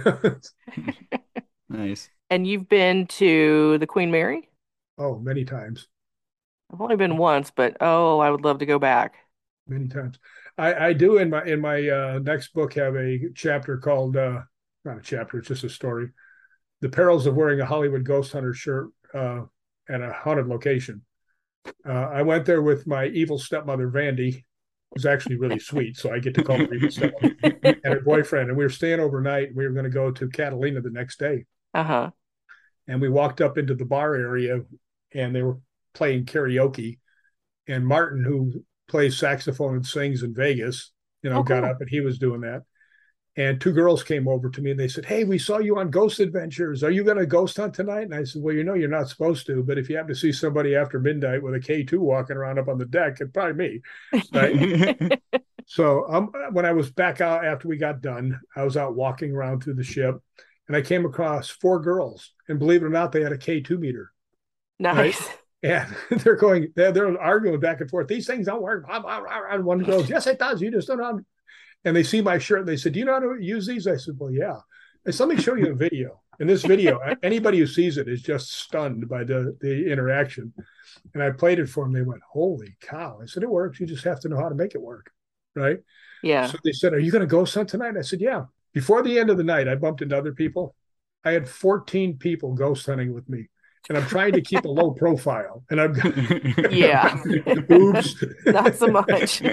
Speaker 4: Nice.
Speaker 3: And you've been to the Queen Mary?
Speaker 5: Oh, many times.
Speaker 3: I've only been once, but oh, I would love to go back.
Speaker 5: Many times. I, I do in my in my uh, next book have a chapter called uh, not a chapter, it's just a story. The Perils of Wearing a Hollywood Ghost Hunter Shirt uh, at a haunted location. Uh, I went there with my evil stepmother, Vandy, who's actually really sweet, so I get to call her evil stepmother, and her boyfriend. And we were staying overnight. We were going to go to Catalina the next day.
Speaker 3: Uh-huh.
Speaker 5: And we walked up into the bar area, and they were playing karaoke. And Martin, who plays saxophone and sings in Vegas, you know,
Speaker 3: Oh,
Speaker 5: got
Speaker 3: cool.
Speaker 5: up, and he was doing that. And two girls came over to me and they said, "Hey, we saw you on Ghost Adventures. Are you going to ghost hunt tonight?" And I said, "Well, you know, you're not supposed to, but if you happen to see somebody after midnight with a K two walking around up on the deck, it's probably me." Right? So um, when I was back out after we got done, I was out walking around through the ship and I came across four girls. And believe it or not, they had a K two meter.
Speaker 3: Nice.
Speaker 5: Right? And they're going, they're, they're arguing back and forth. "These things don't work." And one goes, "Yes, it does. You just don't know." And they see my shirt and they said, "Do you know how to use these?" I said, "Well, yeah." I said, "Let me show you a video." In this video, anybody who sees it is just stunned by the, the interaction. And I played it for them. They went, "Holy cow." I said, "It works. You just have to know how to make it work." Right?
Speaker 3: Yeah.
Speaker 5: So they said, "Are you going to ghost hunt tonight?" I said, "Yeah." Before the end of the night, I bumped into other people. I had fourteen people ghost hunting with me. And I'm trying to keep a low profile. And I'm
Speaker 3: yeah.
Speaker 5: Oops.
Speaker 3: Not so much.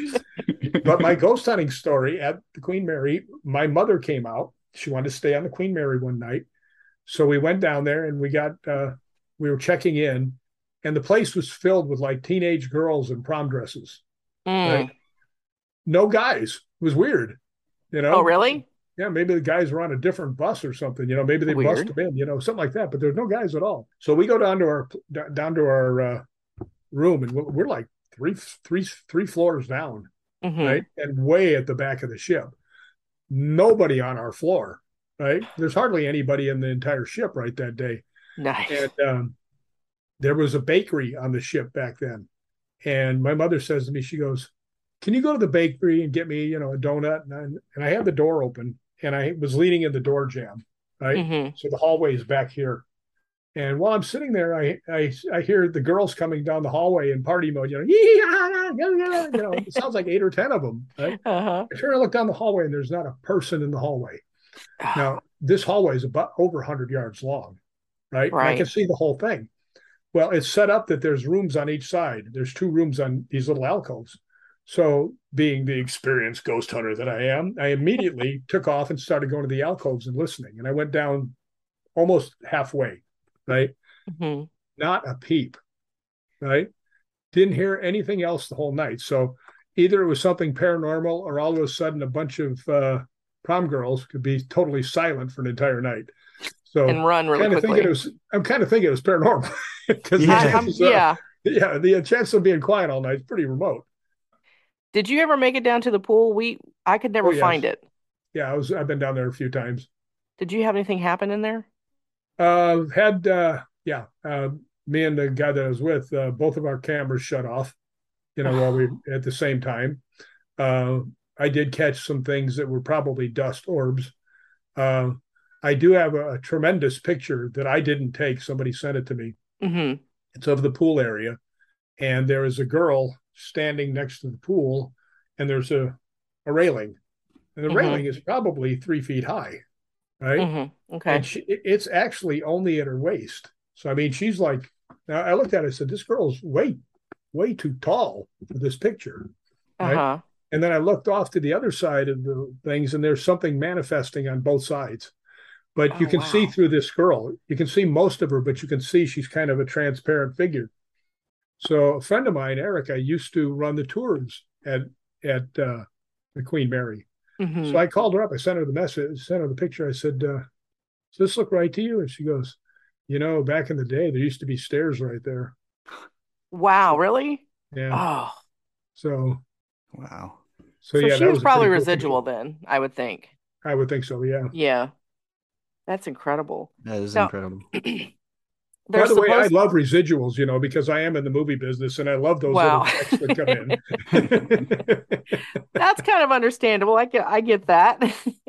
Speaker 5: But my ghost hunting story at the Queen Mary, my mother came out. She wanted to stay on the Queen Mary one night. So we went down there and we got uh, we were checking in, and the place was filled with like teenage girls in prom dresses.
Speaker 3: Mm.
Speaker 5: Right? No guys. It was weird. You know?
Speaker 3: Oh, really?
Speaker 5: Yeah, maybe the guys were on a different bus or something. You know, maybe they
Speaker 3: Weird.
Speaker 5: bussed them in, you know, something like that. But there's no guys at all. So we go down to our down to our uh, room, and we're like three three three floors down,
Speaker 3: mm-hmm.
Speaker 5: right, and way at the back of the ship. Nobody on our floor, right? There's hardly anybody in the entire ship right that day.
Speaker 3: Nice.
Speaker 5: And um, there was a bakery on the ship back then, and my mother says to me, she goes, "Can you go to the bakery and get me, you know, a donut?" And I, and I had the door open. And I was leaning in the door jamb, right? Mm-hmm. So the hallway is back here. And while I'm sitting there, I, I I hear the girls coming down the hallway in party mode, you know, you know, it sounds like eight or ten of them, right?
Speaker 3: Uh-huh.
Speaker 5: I turn and look down the hallway, and there's not a person in the hallway. Now, this hallway is about over one hundred yards long, right?
Speaker 3: Right.
Speaker 5: And I can see the whole thing. Well, it's set up that there's rooms on each side. There's two rooms on these little alcoves. So being the experienced ghost hunter that I am, I immediately took off and started going to the alcoves and listening. And I went down almost halfway, right?
Speaker 3: Mm-hmm.
Speaker 5: Not a peep, right? Didn't hear anything else the whole night. So either it was something paranormal, or all of a sudden a bunch of uh, prom girls could be totally silent for an entire night. So
Speaker 3: and run really
Speaker 5: kind of
Speaker 3: quickly.
Speaker 5: Thinking it was, I'm kind of thinking it was paranormal.
Speaker 3: yeah.
Speaker 5: uh,
Speaker 3: yeah.
Speaker 5: Yeah. The chance of being quiet all night is pretty remote.
Speaker 3: Did you ever make it down to the pool? We I could never
Speaker 5: oh, yes.
Speaker 3: find it.
Speaker 5: Yeah, I was. I've been down there a few times.
Speaker 3: Did you have anything happen in there?
Speaker 5: Uh, had uh, yeah. Uh, me and the guy that I was with, uh, both of our cameras shut off. You know, while we at the same time. Uh, I did catch some things that were probably dust orbs. Uh, I do have a, a tremendous picture that I didn't take. Somebody sent it to me.
Speaker 3: Mm-hmm.
Speaker 5: It's of the pool area, and there is a girl standing next to the pool, and there's a, a railing, and the mm-hmm. railing is probably three feet high, right?
Speaker 3: Mm-hmm. Okay.
Speaker 5: And she, it's actually only at her waist. So, I mean, she's like, now I looked at it and said, this girl's way, way too tall for this picture, right?
Speaker 3: Uh-huh.
Speaker 5: And then I looked off to the other side of the things, and there's something manifesting on both sides. But
Speaker 3: oh,
Speaker 5: you can
Speaker 3: wow.
Speaker 5: see through this girl. You can see most of her, but you can see she's kind of a transparent figure. So a friend of mine, Erica, used to run the tours at at uh, the Queen Mary.
Speaker 3: Mm-hmm.
Speaker 5: So I called her up. I sent her the message, sent her the picture. I said, uh, does this look right to you? And she goes, you know, back in the day, there used to be stairs right there.
Speaker 3: Wow, really?
Speaker 5: Yeah.
Speaker 3: Oh.
Speaker 5: So.
Speaker 4: Wow.
Speaker 3: So,
Speaker 5: so yeah,
Speaker 3: she was, was probably
Speaker 5: cool
Speaker 3: residual picture. Then, I would think.
Speaker 5: I would think so, yeah.
Speaker 3: Yeah. That's incredible.
Speaker 4: That is
Speaker 3: now,
Speaker 4: incredible.
Speaker 5: By the way, I love residuals, you know, because I am in the movie business, and I love those
Speaker 3: wow.
Speaker 5: little checks that come
Speaker 3: in. That's kind of understandable. I get, I get that.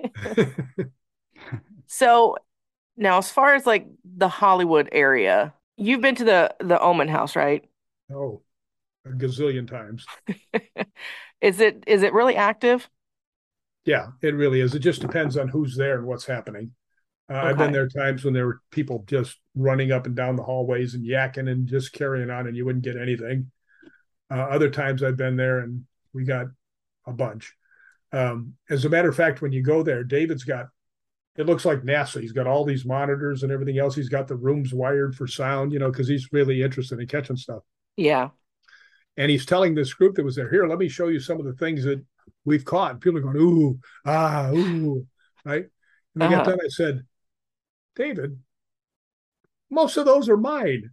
Speaker 3: So now, as far as like the Hollywood area, you've been to the the Omen House, right?
Speaker 5: Oh, a gazillion times.
Speaker 3: Is it is it really active?
Speaker 5: Yeah, it really is. It just depends on who's there and what's happening. Uh, okay. I've been there times when there were people just running up and down the hallways and yakking and just carrying on, and you wouldn't get anything. Uh, other times I've been there and we got a bunch. Um, as a matter of fact, when you go there, David's got, it looks like NASA. He's got all these monitors and everything else. He's got the rooms wired for sound, you know, because he's really interested in catching stuff.
Speaker 3: Yeah.
Speaker 5: And he's telling this group that was there, here, let me show you some of the things that we've caught. And people are going, ooh, ah, ooh, right? And we got
Speaker 3: Uh-huh.
Speaker 5: done. I said, David, most of those are mine.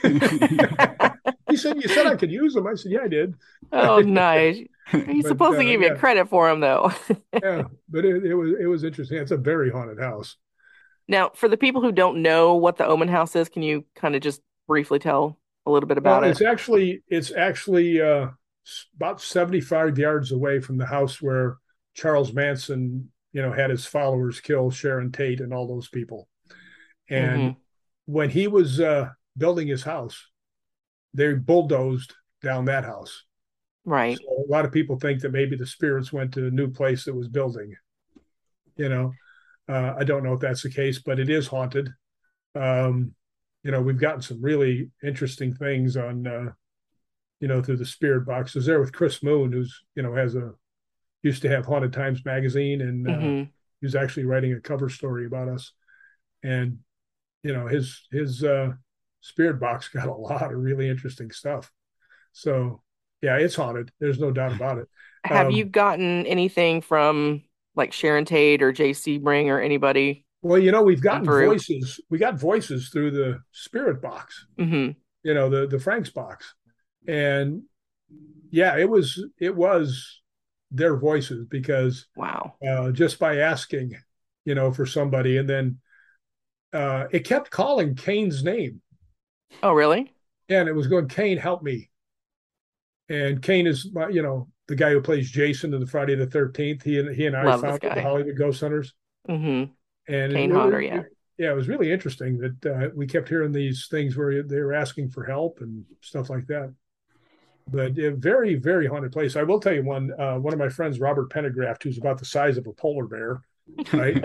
Speaker 5: He said, you said I could use them. I said, yeah, I did.
Speaker 3: Oh, nice. He's
Speaker 5: But
Speaker 3: supposed to
Speaker 5: uh,
Speaker 3: give you
Speaker 5: yeah,
Speaker 3: credit for him, though.
Speaker 5: yeah. But it, it was it was interesting. It's a very haunted house.
Speaker 3: Now, for the people who don't know what the Omen House is, can you kind of just briefly tell a little bit
Speaker 5: Well,
Speaker 3: about
Speaker 5: it's
Speaker 3: it?
Speaker 5: actually it's actually uh, about seventy-five yards away from the house where Charles Manson, you know, had his followers kill Sharon Tate and all those people. And
Speaker 3: Hmm.
Speaker 5: when he was uh, building his house, they bulldozed down that house.
Speaker 3: Right.
Speaker 5: So a lot of people think that maybe the spirits went to a new place that was building. You know, uh, I don't know if that's the case, but it is haunted. Um, you know, we've gotten some really interesting things on, uh, you know, through the spirit box. I was there with Chris Moon, who's, you know, has a, used to have Haunted Times magazine, and uh,
Speaker 3: Hmm.
Speaker 5: he was actually writing a cover story about us. And, you know, his, his uh, spirit box got a lot of really interesting stuff. So, yeah, it's haunted. There's no doubt about it.
Speaker 3: Have you
Speaker 5: Um,
Speaker 3: gotten anything from like Sharon Tate or Jay Sebring or anybody
Speaker 5: well, you know, we've
Speaker 3: come
Speaker 5: gotten
Speaker 3: through?
Speaker 5: voices. We got voices through the spirit box,
Speaker 3: Hmm.
Speaker 5: you know, the the Frank's box, and yeah, it was it was their voices because
Speaker 3: Wow.
Speaker 5: uh, just by asking, you know, for somebody, and then uh, it kept calling Kane's name,
Speaker 3: Oh, really?
Speaker 5: and it was going, Kane, help me. And Kane is, my, you know, the guy who plays Jason in the Friday the thirteenth. He and he and I
Speaker 3: Love this
Speaker 5: founded the
Speaker 3: guy.
Speaker 5: Hollywood Ghost Hunters,
Speaker 3: Hmm.
Speaker 5: and it,
Speaker 3: Kane
Speaker 5: it,
Speaker 3: Hodder, yeah.
Speaker 5: it, yeah, it was really interesting that uh, we kept hearing these things where they were asking for help and stuff like that. But a very, very haunted place. I will tell you one. Uh, one of my friends, Robert Pendergraft, who's about the size of a polar bear, right?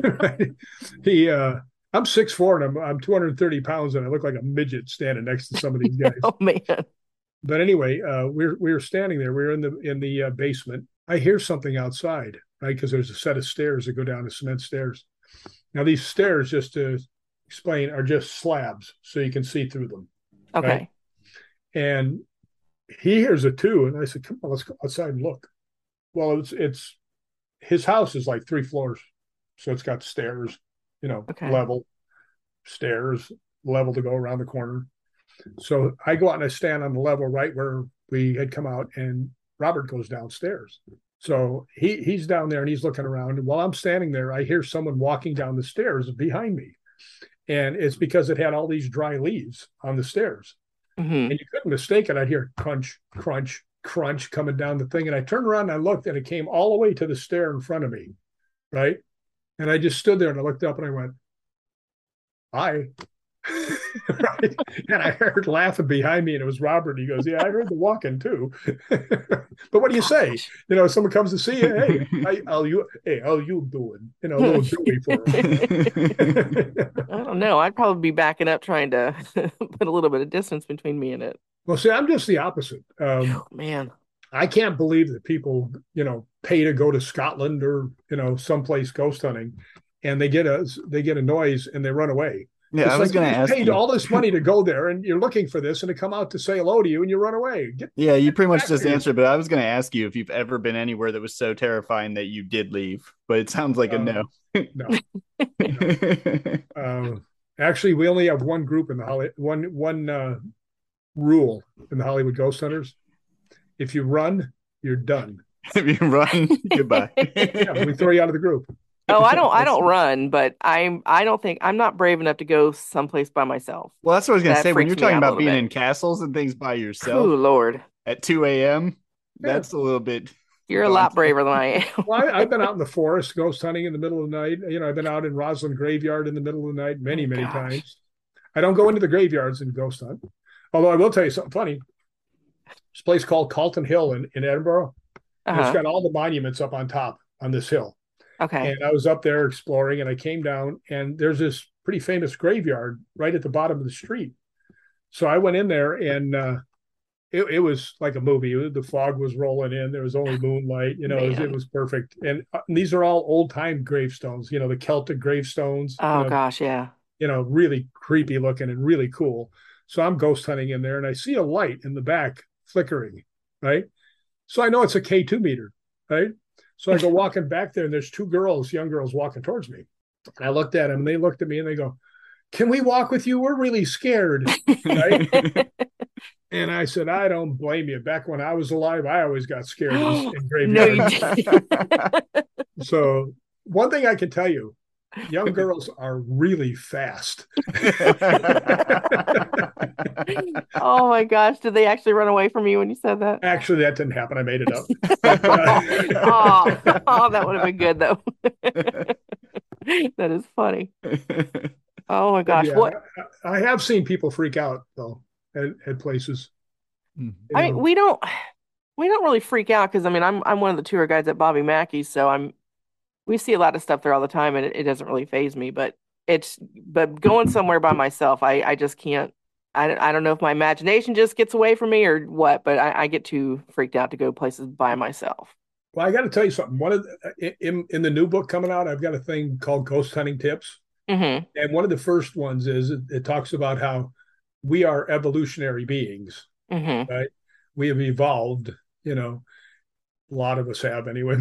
Speaker 5: he, uh, I'm six foot four and I'm I'm two hundred thirty pounds, and I look like a midget standing next to some of these guys.
Speaker 3: Oh, man.
Speaker 5: But anyway, uh, we're we were standing there. We were in the in the uh, basement. I hear something outside, right? Because there's a set of stairs that go down the cement stairs. Now these stairs, just to explain, are just slabs, so you can see through them, right?
Speaker 3: Okay.
Speaker 5: And he hears it too, and I said, "Come on, let's go outside and look." Well, it's it's his house is like three floors, so it's got stairs, you know,
Speaker 3: Okay.
Speaker 5: level stairs, level to go around the corner. So I go out and I stand on the level right where we had come out, and Robert goes downstairs. So he he's down there and he's looking around. And while I'm standing there, I hear someone walking down the stairs behind me. And it's because it had all these dry leaves on the stairs.
Speaker 3: Hmm.
Speaker 5: And you couldn't mistake it. I'd hear crunch, crunch, crunch coming down the thing. And I turned around and I looked, and it came all the way to the stair in front of me. Right. And I just stood there and I looked up and I went, hi. Right? And I heard laughing behind me, and it was Robert. He goes, yeah, I heard the walking too. But what do you say?
Speaker 3: Gosh.
Speaker 5: You know, someone comes to see you, hey, I, how you, hey, how you doing? You know, a little Dewey for him.
Speaker 3: I don't know. I'd probably be backing up trying to put a little bit of distance between me and it.
Speaker 5: Well, see, I'm just the opposite. Um,
Speaker 3: Phew, man.
Speaker 5: I can't believe that people, you know, pay to go to Scotland or, you know, someplace ghost hunting, and they get a they get a noise and they run away.
Speaker 4: Yeah,
Speaker 5: It's
Speaker 4: I was
Speaker 5: like
Speaker 4: going
Speaker 5: you
Speaker 4: to
Speaker 5: just
Speaker 4: ask
Speaker 5: paid
Speaker 4: you.
Speaker 5: all this money to go there, and you're looking for this, and they come out to say hello to you, and you run away. Get
Speaker 4: Yeah, you pretty much
Speaker 5: back
Speaker 4: just
Speaker 5: here.
Speaker 4: answered, but I was going to ask you if you've ever been anywhere that was so terrifying that you did leave, but it sounds like a
Speaker 5: Uh,
Speaker 4: no.
Speaker 5: no. Uh, actually, we only have one group in the Holly one one uh, rule in the Hollywood Ghost Hunters. If you run, you're done.
Speaker 4: If you run, goodbye.
Speaker 5: Yeah, we throw you out of the group.
Speaker 3: Oh, I don't I
Speaker 4: That's-
Speaker 3: don't run, but I'm I don't think I'm not brave enough to go someplace by myself.
Speaker 4: Well, that's what I was going to
Speaker 3: That
Speaker 4: say. When
Speaker 3: freaks
Speaker 4: you're
Speaker 3: me
Speaker 4: talking
Speaker 3: out a
Speaker 4: about
Speaker 3: little
Speaker 4: being
Speaker 3: bit.
Speaker 4: in castles and things by yourself
Speaker 3: Oh, Lord.
Speaker 4: at two a.m.,
Speaker 5: Yeah.
Speaker 4: that's a little bit.
Speaker 3: You're a lot braver than I am.
Speaker 5: Well, I, I've been out in the forest ghost hunting in the middle of the night. You know, I've been out in Roslyn Graveyard in the middle of the night many,
Speaker 3: Oh,
Speaker 5: many
Speaker 3: gosh.
Speaker 5: times. I don't go into the graveyards and ghost hunt. Although I will tell you something funny. This place called Calton Hill in, in Edinburgh. And it's
Speaker 3: Uh-huh.
Speaker 5: got all the monuments up on top on this hill.
Speaker 3: Okay.
Speaker 5: And I was up there exploring, and I came down, and there's this pretty famous graveyard right at the bottom of the street. So I went in there, and uh, it, it was like a movie. It was- the fog was rolling in. There was only moonlight. You know, it was, it
Speaker 3: Man.
Speaker 5: was perfect. And, uh, and these are all old time gravestones. You know, the Celtic gravestones.
Speaker 3: Oh,
Speaker 5: you know,
Speaker 3: gosh, yeah.
Speaker 5: you know, really creepy looking and really cool. So I'm ghost hunting in there, and I see a light in the back flickering, right? So I know it's a K two meter. right? So I go walking back there, and there's two girls, young girls, walking towards me. And I looked at them, and they looked at me, and they go, "Can we walk with you? We're really scared." Right? And I said, "I don't blame you. Back when I was alive, I always got scared in, in
Speaker 3: No, you
Speaker 5: graveyards."
Speaker 3: didn't.
Speaker 5: So one thing I can tell you, young girls are really fast.
Speaker 3: Oh my gosh, did they actually run away from you when you said that?
Speaker 5: Actually, that didn't happen. I made it up. But, uh,
Speaker 3: oh, oh, that would have been good though. That is funny. Oh my gosh,
Speaker 5: yeah,
Speaker 3: what?
Speaker 5: I, I have seen people freak out though at, at places.
Speaker 4: Hmm.
Speaker 3: I
Speaker 5: You
Speaker 3: mean,
Speaker 5: know.
Speaker 3: we don't we don't really freak out because I mean, I'm I'm one of the tour guides at Bobby Mackey's, so I'm we see a lot of stuff there all the time, and it, it doesn't really faze me. But it's but going somewhere by myself, I I just can't. I I don't know if my imagination just gets away from me or what, but I, I get too freaked out to go places by myself.
Speaker 5: Well, I got to tell you something. One of the, in in the new book coming out, I've got a thing called Ghost Hunting Tips,
Speaker 3: Hmm.
Speaker 5: and one of the first ones is it, it talks about how we are evolutionary beings,
Speaker 3: Hmm.
Speaker 5: right? We have evolved. You know, a lot of us have anyway.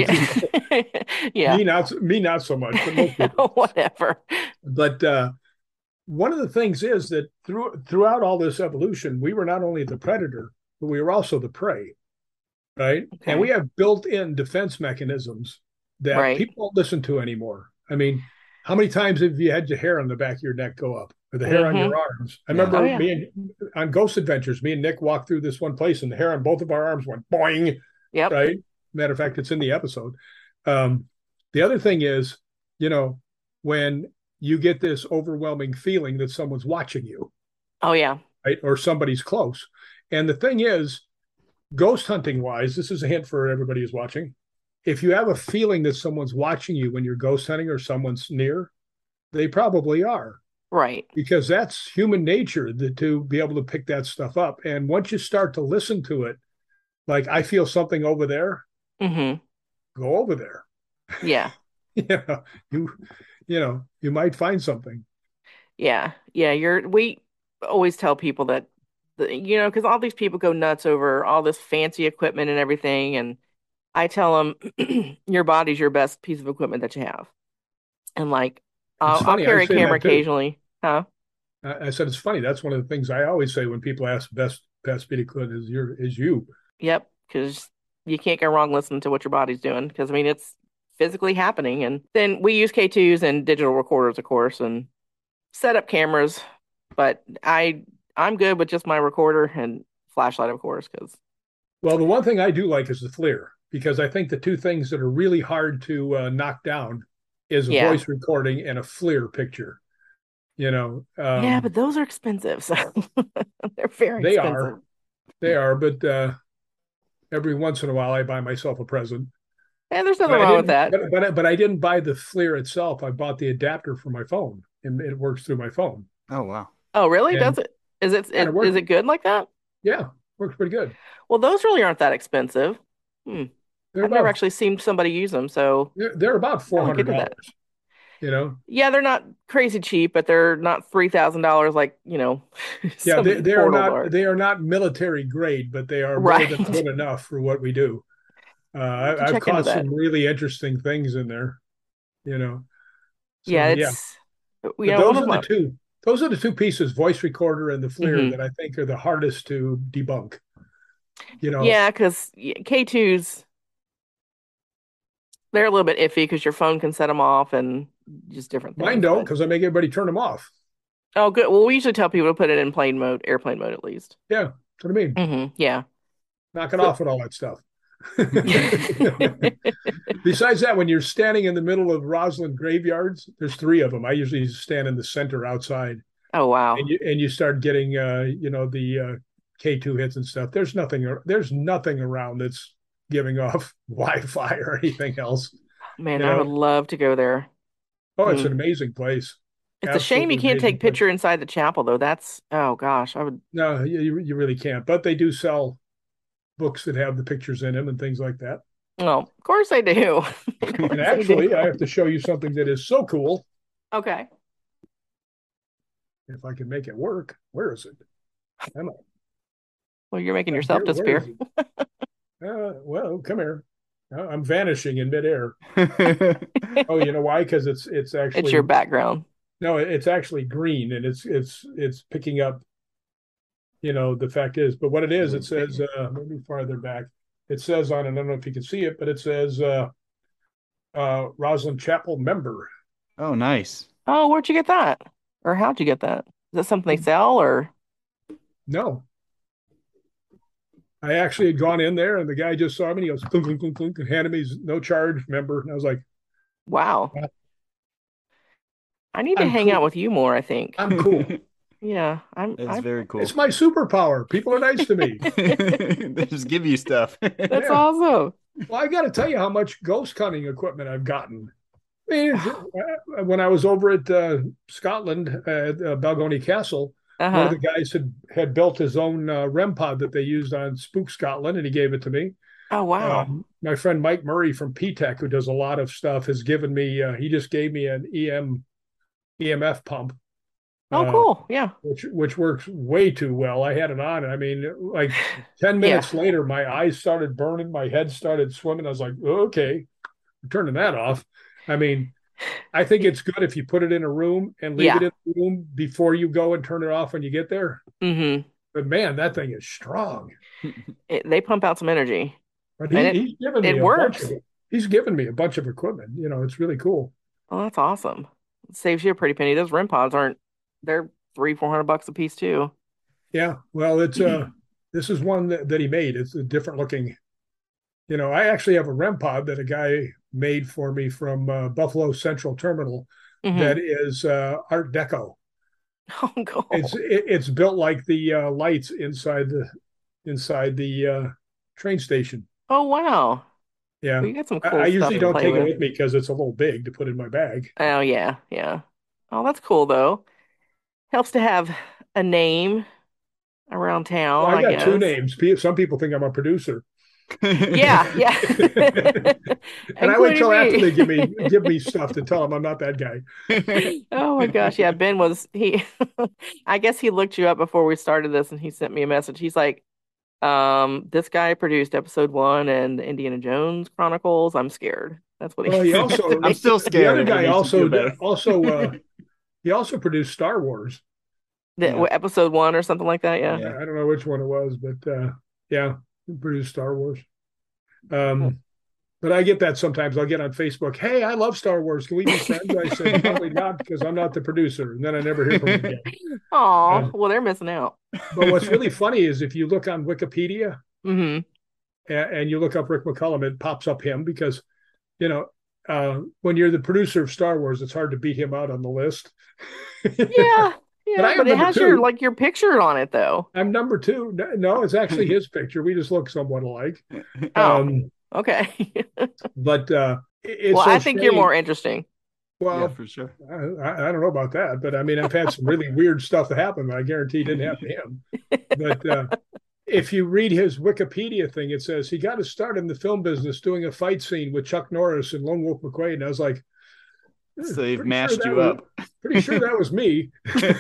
Speaker 3: Yeah. Yeah.
Speaker 5: Me not me not so much, but most people.
Speaker 3: Whatever.
Speaker 5: But uh, one of the things is that through throughout all this evolution, we were not only the predator, but we were also the prey, right?
Speaker 3: Okay.
Speaker 5: And we have built-in defense mechanisms that
Speaker 3: Right.
Speaker 5: people don't listen to anymore. I mean, how many times have you had your hair on the back of your neck go up, or the hair on your arms? I
Speaker 4: Yeah.
Speaker 5: remember
Speaker 3: Oh, yeah.
Speaker 5: me and on Ghost Adventures, me and Nick walked through this one place, and the hair on both of our arms went boing.
Speaker 3: Yep.
Speaker 5: Right? Matter of fact, it's in the episode. Um, the other thing is, you know, when you get this overwhelming feeling that someone's watching you,
Speaker 3: Oh, yeah.
Speaker 5: right, or somebody's close. And the thing is, ghost hunting wise, this is a hint for everybody who's watching. If you have a feeling that someone's watching you when you're ghost hunting or someone's near, they probably are,
Speaker 3: Right.
Speaker 5: because that's human nature to, to be able to pick that stuff up. And once you start to listen to it, like I feel something over there,
Speaker 3: Hmm.
Speaker 5: go over there.
Speaker 3: Yeah.
Speaker 5: you know, you you know, you might find something.
Speaker 3: Yeah. Yeah. You're, we always tell people that, the, you know, because all these people go nuts over all this fancy equipment and everything. And I tell them, your body's your best piece of equipment that you have. And like, I'll,
Speaker 5: It's
Speaker 3: I'll
Speaker 5: funny. I
Speaker 3: carry a
Speaker 5: say
Speaker 3: camera
Speaker 5: that too.
Speaker 3: occasionally. Huh?
Speaker 5: I, I said it's funny. That's one of the things I always say when people ask best best speed equipment is your is you.
Speaker 3: Yep. Because you can't go wrong listening to what your body's doing. Because I mean, it's physically happening. And then we use K twos and digital recorders, of course, and set up cameras. But I I'm good with just my recorder and flashlight, of course, because
Speaker 5: Well, the one thing I do like is the FLIR, because I think the two things that are really hard to uh, knock down is a
Speaker 3: Yeah.
Speaker 5: voice recording and a FLIR picture. You know, um,
Speaker 3: yeah, but those are expensive. So they're very
Speaker 5: They
Speaker 3: expensive.
Speaker 5: are. they are. But uh, every once in a while, I buy myself a present.
Speaker 3: And there's
Speaker 5: But
Speaker 3: nothing
Speaker 5: I
Speaker 3: wrong with
Speaker 5: didn't.
Speaker 3: that.
Speaker 5: But but, but I didn't buy the FLIR itself. I bought the adapter for my phone, and it works through my phone.
Speaker 4: Oh wow.
Speaker 3: Oh, really?
Speaker 5: And-
Speaker 3: Does it? Is it,
Speaker 5: Yeah, it
Speaker 3: is,
Speaker 5: works.
Speaker 3: is it good like that?
Speaker 5: Yeah, works pretty good.
Speaker 3: Well, those really aren't that expensive. Hmm.
Speaker 5: They're
Speaker 3: I've never
Speaker 5: about
Speaker 3: actually seen somebody use them. So
Speaker 5: they're, they're about four
Speaker 3: I'll look
Speaker 5: hundred
Speaker 3: into that.
Speaker 5: dollars. You know,
Speaker 3: yeah, they're not crazy cheap, but they're not three thousand dollars like, you know,
Speaker 5: yeah,
Speaker 3: some
Speaker 5: they,
Speaker 3: of
Speaker 5: they
Speaker 3: these
Speaker 5: are
Speaker 3: portals
Speaker 5: not
Speaker 3: are.
Speaker 5: they are not military grade, but they are more
Speaker 3: Right.
Speaker 5: than good enough for what we do. Uh,
Speaker 3: have to
Speaker 5: I, I've
Speaker 3: check into
Speaker 5: caught
Speaker 3: that.
Speaker 5: some really interesting things in there. You know, so,
Speaker 3: Yeah,
Speaker 5: yeah.
Speaker 3: it's
Speaker 5: But
Speaker 3: you know,
Speaker 5: those
Speaker 3: one
Speaker 5: are
Speaker 3: of
Speaker 5: the
Speaker 3: my
Speaker 5: two. Those are the two pieces: voice recorder and the FLIR,
Speaker 3: Mhm.
Speaker 5: that I think are the hardest to debunk. You know,
Speaker 3: yeah, because K twos they're a little bit iffy because your phone can set them off and just different things.
Speaker 5: mine don't,
Speaker 3: but-
Speaker 5: because I make everybody turn them off.
Speaker 3: Oh, good. Well, we usually tell people to put it in plane mode, airplane mode at least.
Speaker 5: Yeah, that's what I mean.
Speaker 3: Hmm. Yeah.
Speaker 5: Knock it off with all that stuff. Besides that, when you're standing in the middle of Roslyn graveyards, there's three of them. I usually stand in the center outside,
Speaker 3: Oh, wow.
Speaker 5: and you and you start getting, uh, you know, the uh, K two hits and stuff. There's nothing. There's nothing around that's giving off Wi-Fi or anything else.
Speaker 3: Man,
Speaker 5: you
Speaker 3: I
Speaker 5: know.
Speaker 3: would love to go there.
Speaker 5: Oh, it's
Speaker 3: Hmm.
Speaker 5: an amazing place.
Speaker 3: It's a shame you
Speaker 5: Absolutely
Speaker 3: can't
Speaker 5: amazing
Speaker 3: take
Speaker 5: place.
Speaker 3: picture inside the chapel though. That's oh gosh, I would.
Speaker 5: No, you you really can't. But they do sell books that have the pictures in them and things like that.
Speaker 3: Oh, of course I do. Of course
Speaker 5: And
Speaker 3: I
Speaker 5: actually,
Speaker 3: do.
Speaker 5: I have to show you something that is so cool.
Speaker 3: Okay.
Speaker 5: If I can make it work, where is it? I don't
Speaker 3: Well, you're making
Speaker 5: know.
Speaker 3: yourself
Speaker 5: Here, where
Speaker 3: disappear.
Speaker 5: is it? Uh, well, come here. I'm vanishing in midair. Oh, you know why? Because it's it's actually
Speaker 3: It's your background.
Speaker 5: no, it's actually green, and it's it's it's picking up. You know, the fact is, but what it is, it says uh, maybe farther back. It says on, and I don't know if you can see it, but it says uh, uh, Rosalind Chapel member.
Speaker 4: Oh, nice.
Speaker 3: Oh, where'd you get that? Or how'd you get that? Is that something they sell or?
Speaker 5: No, I actually had gone in there, and the guy just saw me. And he goes, clunk, clunk, clunk, clunk, and handed me his no charge member, and I was like,
Speaker 3: Wow. I need to
Speaker 5: I'm
Speaker 3: hang
Speaker 5: cool.
Speaker 3: out with you more, I think.
Speaker 5: I'm cool.
Speaker 3: Yeah, I'm.
Speaker 4: It's
Speaker 3: I'm
Speaker 4: very cool.
Speaker 5: It's my superpower. People are nice to me.
Speaker 4: They just give you stuff.
Speaker 3: That's
Speaker 5: Yeah.
Speaker 3: awesome.
Speaker 5: Well, I got to tell you how much ghost hunting equipment I've gotten. I mean, uh, when I was over at uh, Scotland at uh, Balgony Castle, one of
Speaker 3: Uh-huh.
Speaker 5: the guys had, had built his own uh, REM pod that they used on Spook Scotland, and he gave it to me.
Speaker 3: Oh, wow.
Speaker 5: Um, my friend Mike Murray from P TEC, who does a lot of stuff, has given me. Uh, he just gave me an E M E M F pump.
Speaker 3: Oh,
Speaker 5: uh,
Speaker 3: cool. Yeah.
Speaker 5: which which works way too well. I had it on, and I mean, like ten minutes later, my eyes started burning, my head started swimming. I was like, okay, I'm turning that off. I mean, I think it's good if you put it in a room and leave
Speaker 3: Yeah.
Speaker 5: it in the room before you go and turn it off when you get there.
Speaker 3: Mm-hmm.
Speaker 5: But man, that thing is strong.
Speaker 3: It, they pump out some energy.
Speaker 5: But he,
Speaker 3: And it-
Speaker 5: he's given me
Speaker 3: it
Speaker 5: a
Speaker 3: works.
Speaker 5: bunch of he's given me a bunch of equipment. You know, it's really cool.
Speaker 3: Oh, that's awesome. It saves you a pretty penny. Those REM pods aren't, they're three, four hundred bucks a piece too.
Speaker 5: Yeah. Well, it's uh this is one that, that he made. It's a different looking. You know, I actually have a REM pod that a guy made for me from uh, Buffalo Central Terminal
Speaker 3: Mhm.
Speaker 5: that is uh, Art Deco.
Speaker 3: Oh, cool.
Speaker 5: It's it, it's built like the uh, lights inside the inside the uh, train station.
Speaker 3: Oh, wow.
Speaker 5: Yeah,
Speaker 3: Well, you got some
Speaker 5: I,
Speaker 3: cool
Speaker 5: I
Speaker 3: stuff
Speaker 5: usually
Speaker 3: to
Speaker 5: don't
Speaker 3: play
Speaker 5: take it
Speaker 3: with.
Speaker 5: with me because it's a little big to put in my bag.
Speaker 3: Oh, yeah. Yeah. Oh, that's cool though. Helps to have a name around town,
Speaker 5: Well, I
Speaker 3: I
Speaker 5: got two
Speaker 3: guess.
Speaker 5: names. Pe- Some people think I'm a producer,
Speaker 3: Yeah, yeah.
Speaker 5: and I wait till after
Speaker 3: Including
Speaker 5: they give
Speaker 3: me.
Speaker 5: me give me stuff to tell them I'm not that guy.
Speaker 3: Oh my gosh, yeah, Ben was he I guess he looked you up before we started this and he sent me a message. He's like, um, this guy produced episode one and Indiana Jones Chronicles. I'm scared. That's what he
Speaker 5: Well, he also
Speaker 4: I'm still
Speaker 5: the
Speaker 4: scared.
Speaker 5: other
Speaker 4: if it
Speaker 5: guy
Speaker 4: makes you
Speaker 5: also
Speaker 4: feel better.
Speaker 5: also uh, he also produced Star Wars.
Speaker 3: The,
Speaker 4: Yeah.
Speaker 3: what, episode one or something like that, yeah.
Speaker 4: Yeah.
Speaker 5: I don't know which one it was, but uh, yeah, he produced Star Wars. Um, but I get that sometimes. I'll get on Facebook, hey, I love Star Wars. Can we be friends? I said, probably not because I'm not the producer. And then I never hear from him again.
Speaker 3: Aw,
Speaker 5: Um,
Speaker 3: well, they're missing out.
Speaker 5: But what's really funny is if you look on Wikipedia
Speaker 3: Hmm.
Speaker 5: and, and you look up Rick McCullum, it pops up him because, you know, uh, when you're the producer of Star Wars, it's hard to beat him out on the list.
Speaker 3: Yeah, yeah,
Speaker 5: But I am
Speaker 3: but it
Speaker 5: number
Speaker 3: has your
Speaker 5: two.
Speaker 3: like your picture on it though.
Speaker 5: I'm number two. No, no, it's actually his picture. We just look somewhat alike.
Speaker 3: Oh,
Speaker 5: Um,
Speaker 3: okay.
Speaker 5: but uh, it- it's
Speaker 3: Well,
Speaker 5: so
Speaker 3: I think you're
Speaker 5: strange.
Speaker 3: more interesting.
Speaker 5: Well,
Speaker 4: Yeah, for sure.
Speaker 5: I, I don't know about that, but I mean, I've had some really weird stuff happen that I guarantee didn't happen to him. But uh, if you read his Wikipedia thing, it says he got his start in the film business doing a fight scene with Chuck Norris and Lone Wolf McQuade. And I was like, eh,
Speaker 4: So they've
Speaker 5: pretty
Speaker 4: mashed
Speaker 5: sure
Speaker 4: you
Speaker 5: that
Speaker 4: up.
Speaker 5: was- pretty sure that was me.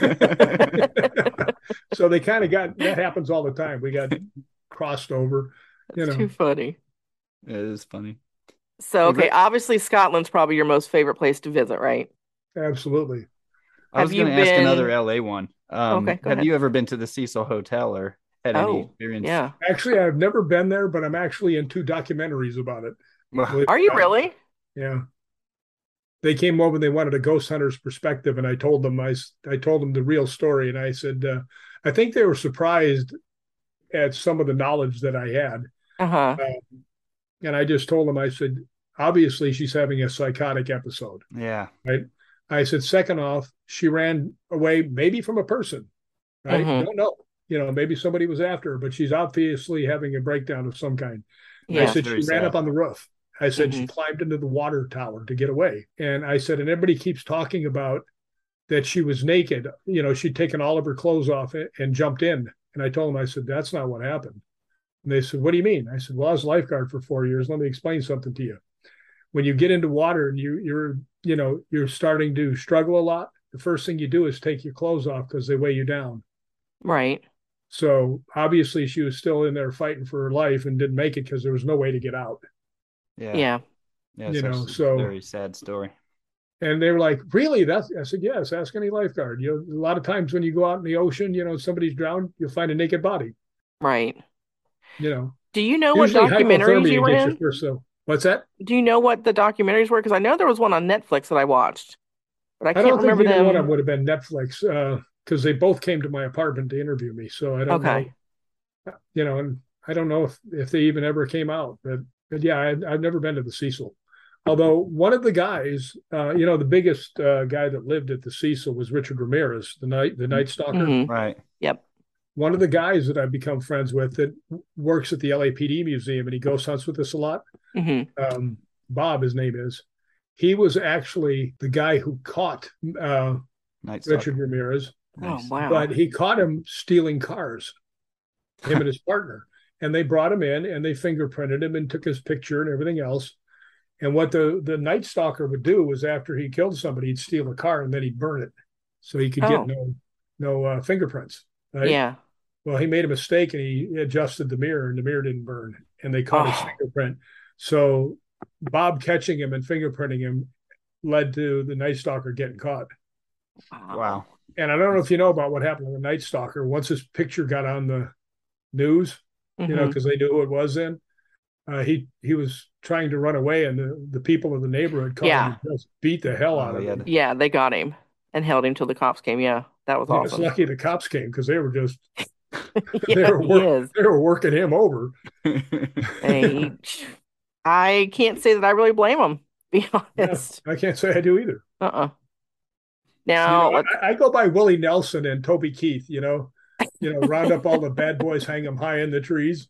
Speaker 5: So they kind of got that happens all the time. We got crossed over, you
Speaker 3: That's
Speaker 5: know.
Speaker 3: too funny.
Speaker 4: It is funny.
Speaker 3: So,
Speaker 4: Hey,
Speaker 3: okay,
Speaker 4: Rick-
Speaker 3: obviously Scotland's probably your most favorite place to visit, right?
Speaker 5: Absolutely.
Speaker 4: I
Speaker 3: Have
Speaker 4: was
Speaker 3: you
Speaker 4: going to ask
Speaker 3: been-
Speaker 4: another L A one. Um,
Speaker 3: Okay, go
Speaker 4: have
Speaker 3: ahead.
Speaker 4: you ever been to the Cecil Hotel or had any
Speaker 3: Oh,
Speaker 4: experience?
Speaker 3: yeah.
Speaker 5: Actually, I've never been there, but I'm actually in two documentaries about it.
Speaker 4: Well,
Speaker 5: Believe it
Speaker 3: Are
Speaker 5: or
Speaker 3: you
Speaker 5: not.
Speaker 3: really?
Speaker 5: Yeah. They came over and they wanted a ghost hunter's perspective, and I told them I, s- I told them the real story, and I said uh, I think they were surprised at some of the knowledge that I had,
Speaker 3: Uh-huh.
Speaker 5: and I just told them I said obviously she's having a psychotic episode.
Speaker 4: yeah.
Speaker 5: I said second off, she ran away maybe from a person. I
Speaker 3: Mhm.
Speaker 5: don't know. You know, maybe somebody was after her, but she's obviously having a breakdown of some kind. I
Speaker 3: Yeah.
Speaker 5: said she
Speaker 4: Very
Speaker 5: ran
Speaker 4: sad.
Speaker 5: up on the roof. I said she
Speaker 3: Mhm.
Speaker 5: climbed into the water tower to get away. And I said, and everybody keeps talking about that she was naked. You know, she'd taken all of her clothes off and, and jumped in. And I told them, I said, that's not what happened. And they said, what do you mean? I said, well, I was a lifeguard for four years. Let me explain something to you. When you get into water and you, you're, you know, you're starting to struggle a lot, the first thing you do is take your clothes off because they weigh you down.
Speaker 3: Right.
Speaker 5: So obviously she was still in there fighting for her life and didn't make it because there was no way to get out.
Speaker 4: Yeah.
Speaker 3: Yeah.
Speaker 4: Yeah.
Speaker 5: You
Speaker 4: So
Speaker 5: know,
Speaker 4: it's a
Speaker 5: so
Speaker 4: very sad story.
Speaker 5: and they were like, really? That's I said, yes, ask any lifeguard. You know, a lot of times when you go out in the ocean, you know, somebody's drowned, you'll find a naked body.
Speaker 3: Right.
Speaker 5: You know,
Speaker 3: Do you know what
Speaker 5: usually
Speaker 3: documentaries you
Speaker 5: hypothermia
Speaker 3: were
Speaker 5: gets you
Speaker 3: in?
Speaker 5: first. So what's that?
Speaker 3: Do you know what the documentaries were? Because I know there was one on Netflix that I watched, but I
Speaker 5: I
Speaker 3: can't
Speaker 5: don't think
Speaker 3: remember
Speaker 5: either one of them
Speaker 3: them.
Speaker 5: would have been Netflix because uh, they both came to my apartment to interview me. So I don't know,
Speaker 3: Okay.
Speaker 5: you know, and I don't know if, if they even ever came out. But, but yeah, I, I've never been to the Cecil. Although one of the guys, uh, you know, the biggest uh, guy that lived at the Cecil was Richard Ramirez, the night the Night Stalker.
Speaker 3: Mm-hmm.
Speaker 4: Right.
Speaker 3: Yep.
Speaker 5: One of the guys that I've become friends with that works at the L A P D museum and he ghost hunts with us a lot.
Speaker 3: Mm-hmm.
Speaker 5: Um, Bob, his name is. He was actually the guy who caught uh,
Speaker 4: Night Stalker.
Speaker 5: Richard Ramirez,
Speaker 3: Oh,
Speaker 4: Nice.
Speaker 3: wow.
Speaker 5: but he caught him stealing cars, him and his partner. And they brought him in and they fingerprinted him and took his picture and everything else. And what the, the Night Stalker would do was after he killed somebody, he'd steal a car and then he'd burn it so he could
Speaker 3: Oh.
Speaker 5: get no no uh, fingerprints. Right?
Speaker 3: Yeah.
Speaker 5: Well, he made a mistake and he adjusted the mirror and the mirror didn't burn and they caught his
Speaker 3: Oh.
Speaker 5: fingerprint. So Bob catching him and fingerprinting him led to the Night Stalker getting caught.
Speaker 4: Wow.
Speaker 5: And I don't know if you know about what happened to the Night Stalker. Once his picture got on the news,
Speaker 3: Mm-hmm.
Speaker 5: you know, because they knew who it was then, uh, he he was trying to run away and the, the people of the neighborhood caught
Speaker 3: Yeah.
Speaker 5: him and just beat the hell out
Speaker 4: Oh,
Speaker 5: of
Speaker 4: yeah.
Speaker 5: him.
Speaker 3: Yeah, they got him and held him till the cops came. Yeah, that was
Speaker 5: You know, it's
Speaker 3: awesome.
Speaker 5: lucky the cops came because they were just they
Speaker 3: Yeah,
Speaker 5: were
Speaker 3: he
Speaker 5: work,
Speaker 3: is.
Speaker 5: they were working him over.
Speaker 3: Hey, I can't say that I really blame him, to be
Speaker 5: Yeah,
Speaker 3: honest.
Speaker 5: I can't say I do either.
Speaker 3: Uh-uh.
Speaker 5: You
Speaker 3: Now,
Speaker 5: know,
Speaker 3: let's,
Speaker 5: I, I go by Willie Nelson and Toby Keith. You know, you know, round up all the bad boys, hang them high in the trees.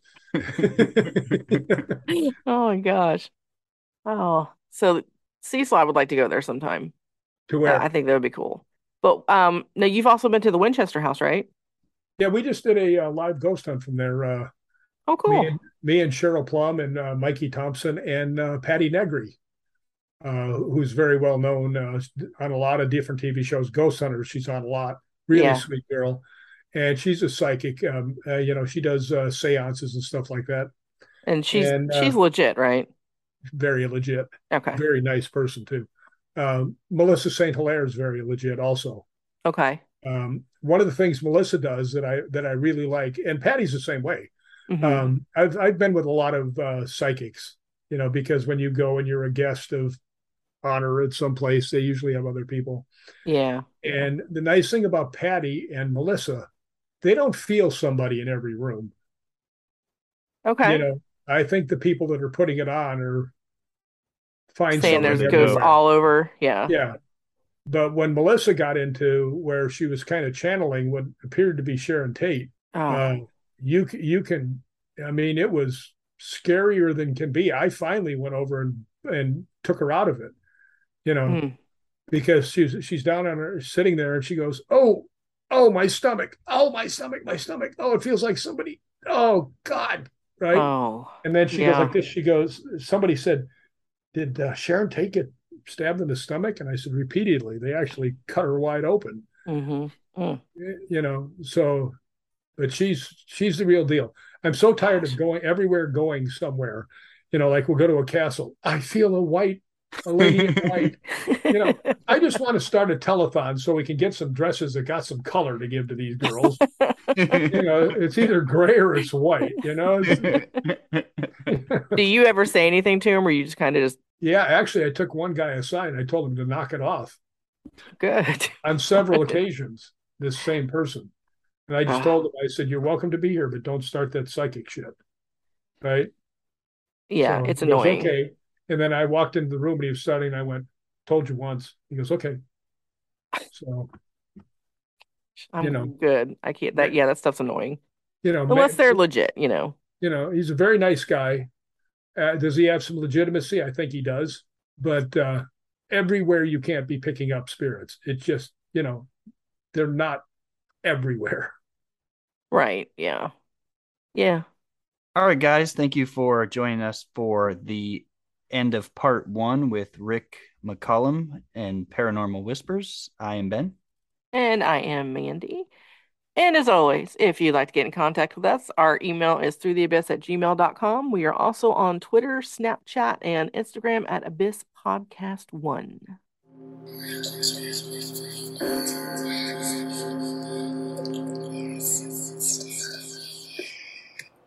Speaker 3: oh my gosh. Oh, so Cecil, I would like to go there sometime.
Speaker 5: To
Speaker 3: Uh,
Speaker 5: where?
Speaker 3: I think that would be cool. But um, now you've also been to the Winchester House, right?
Speaker 5: Yeah, we just did a uh, live ghost hunt from there. Uh,
Speaker 3: Oh,
Speaker 5: me
Speaker 3: cool.
Speaker 5: and me and Cheryl Plum and uh, Mikey Thompson and uh, Patty Negri, uh, who's very well known uh, on a lot of different T V shows. Ghost Hunters, she's on a lot. Really
Speaker 3: Yeah.
Speaker 5: sweet girl, and she's a psychic. Um, uh, you know, she does uh, seances and stuff like that.
Speaker 3: And she's
Speaker 5: And uh,
Speaker 3: she's legit, right?
Speaker 5: very legit,
Speaker 3: Okay.
Speaker 5: very nice person too. Um, Melissa Saint Hilaire is very legit also.
Speaker 3: Okay.
Speaker 5: Um, one of the things Melissa does that I that I really like, and Patty's the same way.
Speaker 3: Mhm.
Speaker 5: Um, I've I've been with a lot of uh, psychics, you know, because when you go and you're a guest of honor at some place, they usually have other people.
Speaker 3: Yeah.
Speaker 5: And the nice thing about Patty and Melissa, they don't feel somebody in every room.
Speaker 3: Okay.
Speaker 5: You know, I think the people that are putting it on are find
Speaker 3: Saying
Speaker 5: somebody
Speaker 3: there's
Speaker 4: they
Speaker 3: ghosts
Speaker 4: go.
Speaker 5: everywhere.
Speaker 3: all over. Yeah.
Speaker 5: Yeah. But when Melissa got into where she was kind of channeling what appeared to be Sharon Tate,
Speaker 3: Oh.
Speaker 5: uh, you you can, I mean, it was scarier than can be. I finally went over and and took her out of it, you know,
Speaker 3: Mm.
Speaker 5: because she's she's down on her sitting there and she goes, oh, oh, my stomach, oh, my stomach, my stomach, oh, it feels like somebody, oh God, right?
Speaker 3: Oh.
Speaker 5: And then she goes
Speaker 3: Yeah.
Speaker 5: like this. She goes, somebody said, did uh, Sharon Tate get stabbed in the stomach? And I said, repeatedly. They actually cut her wide open.
Speaker 3: Mm-hmm. Mm.
Speaker 5: You know, so, but she's she's the real deal. I'm so tired of going everywhere, going somewhere. You know, like we'll go to a castle. I feel a white, a lady in white. You know, I just want to start a telethon so we can get some dresses that got some color to give to these girls. You know, it's either gray or it's white. You know, It's-
Speaker 3: Do you ever say anything to him, or you just kind of just
Speaker 5: yeah. Actually, I took one guy aside. I told him to knock it off
Speaker 3: good?
Speaker 5: on several occasions. This same person, and I just
Speaker 3: Ah.
Speaker 5: told him, I said, "You're welcome to be here, but don't start that psychic shit." Right?
Speaker 3: Yeah,
Speaker 5: So
Speaker 3: it's
Speaker 5: he goes,
Speaker 3: annoying.
Speaker 5: okay. And then I walked into the room and he was studying. I went, told you once. He goes, okay. So,
Speaker 3: I'm
Speaker 5: you know.
Speaker 3: good. I can't. That yeah, that stuff's annoying.
Speaker 5: you know,
Speaker 3: Unless
Speaker 5: ma-
Speaker 3: they're legit, you know.
Speaker 5: you know, he's a very nice guy. Uh, does he have some legitimacy? I think he does. But uh, everywhere you can't be picking up spirits. It's just, you know, they're not everywhere.
Speaker 3: Right. Yeah. Yeah.
Speaker 4: All right, guys. Thank you for joining us for the end of part one with Rick McCollum and Paranormal Whispers. I am Ben.
Speaker 3: And I am Mandy. And as always, if you'd like to get in contact with us, our email is through the abyss at gmail dot com. We are also on Twitter, Snapchat, and Instagram at Abyss Podcast One.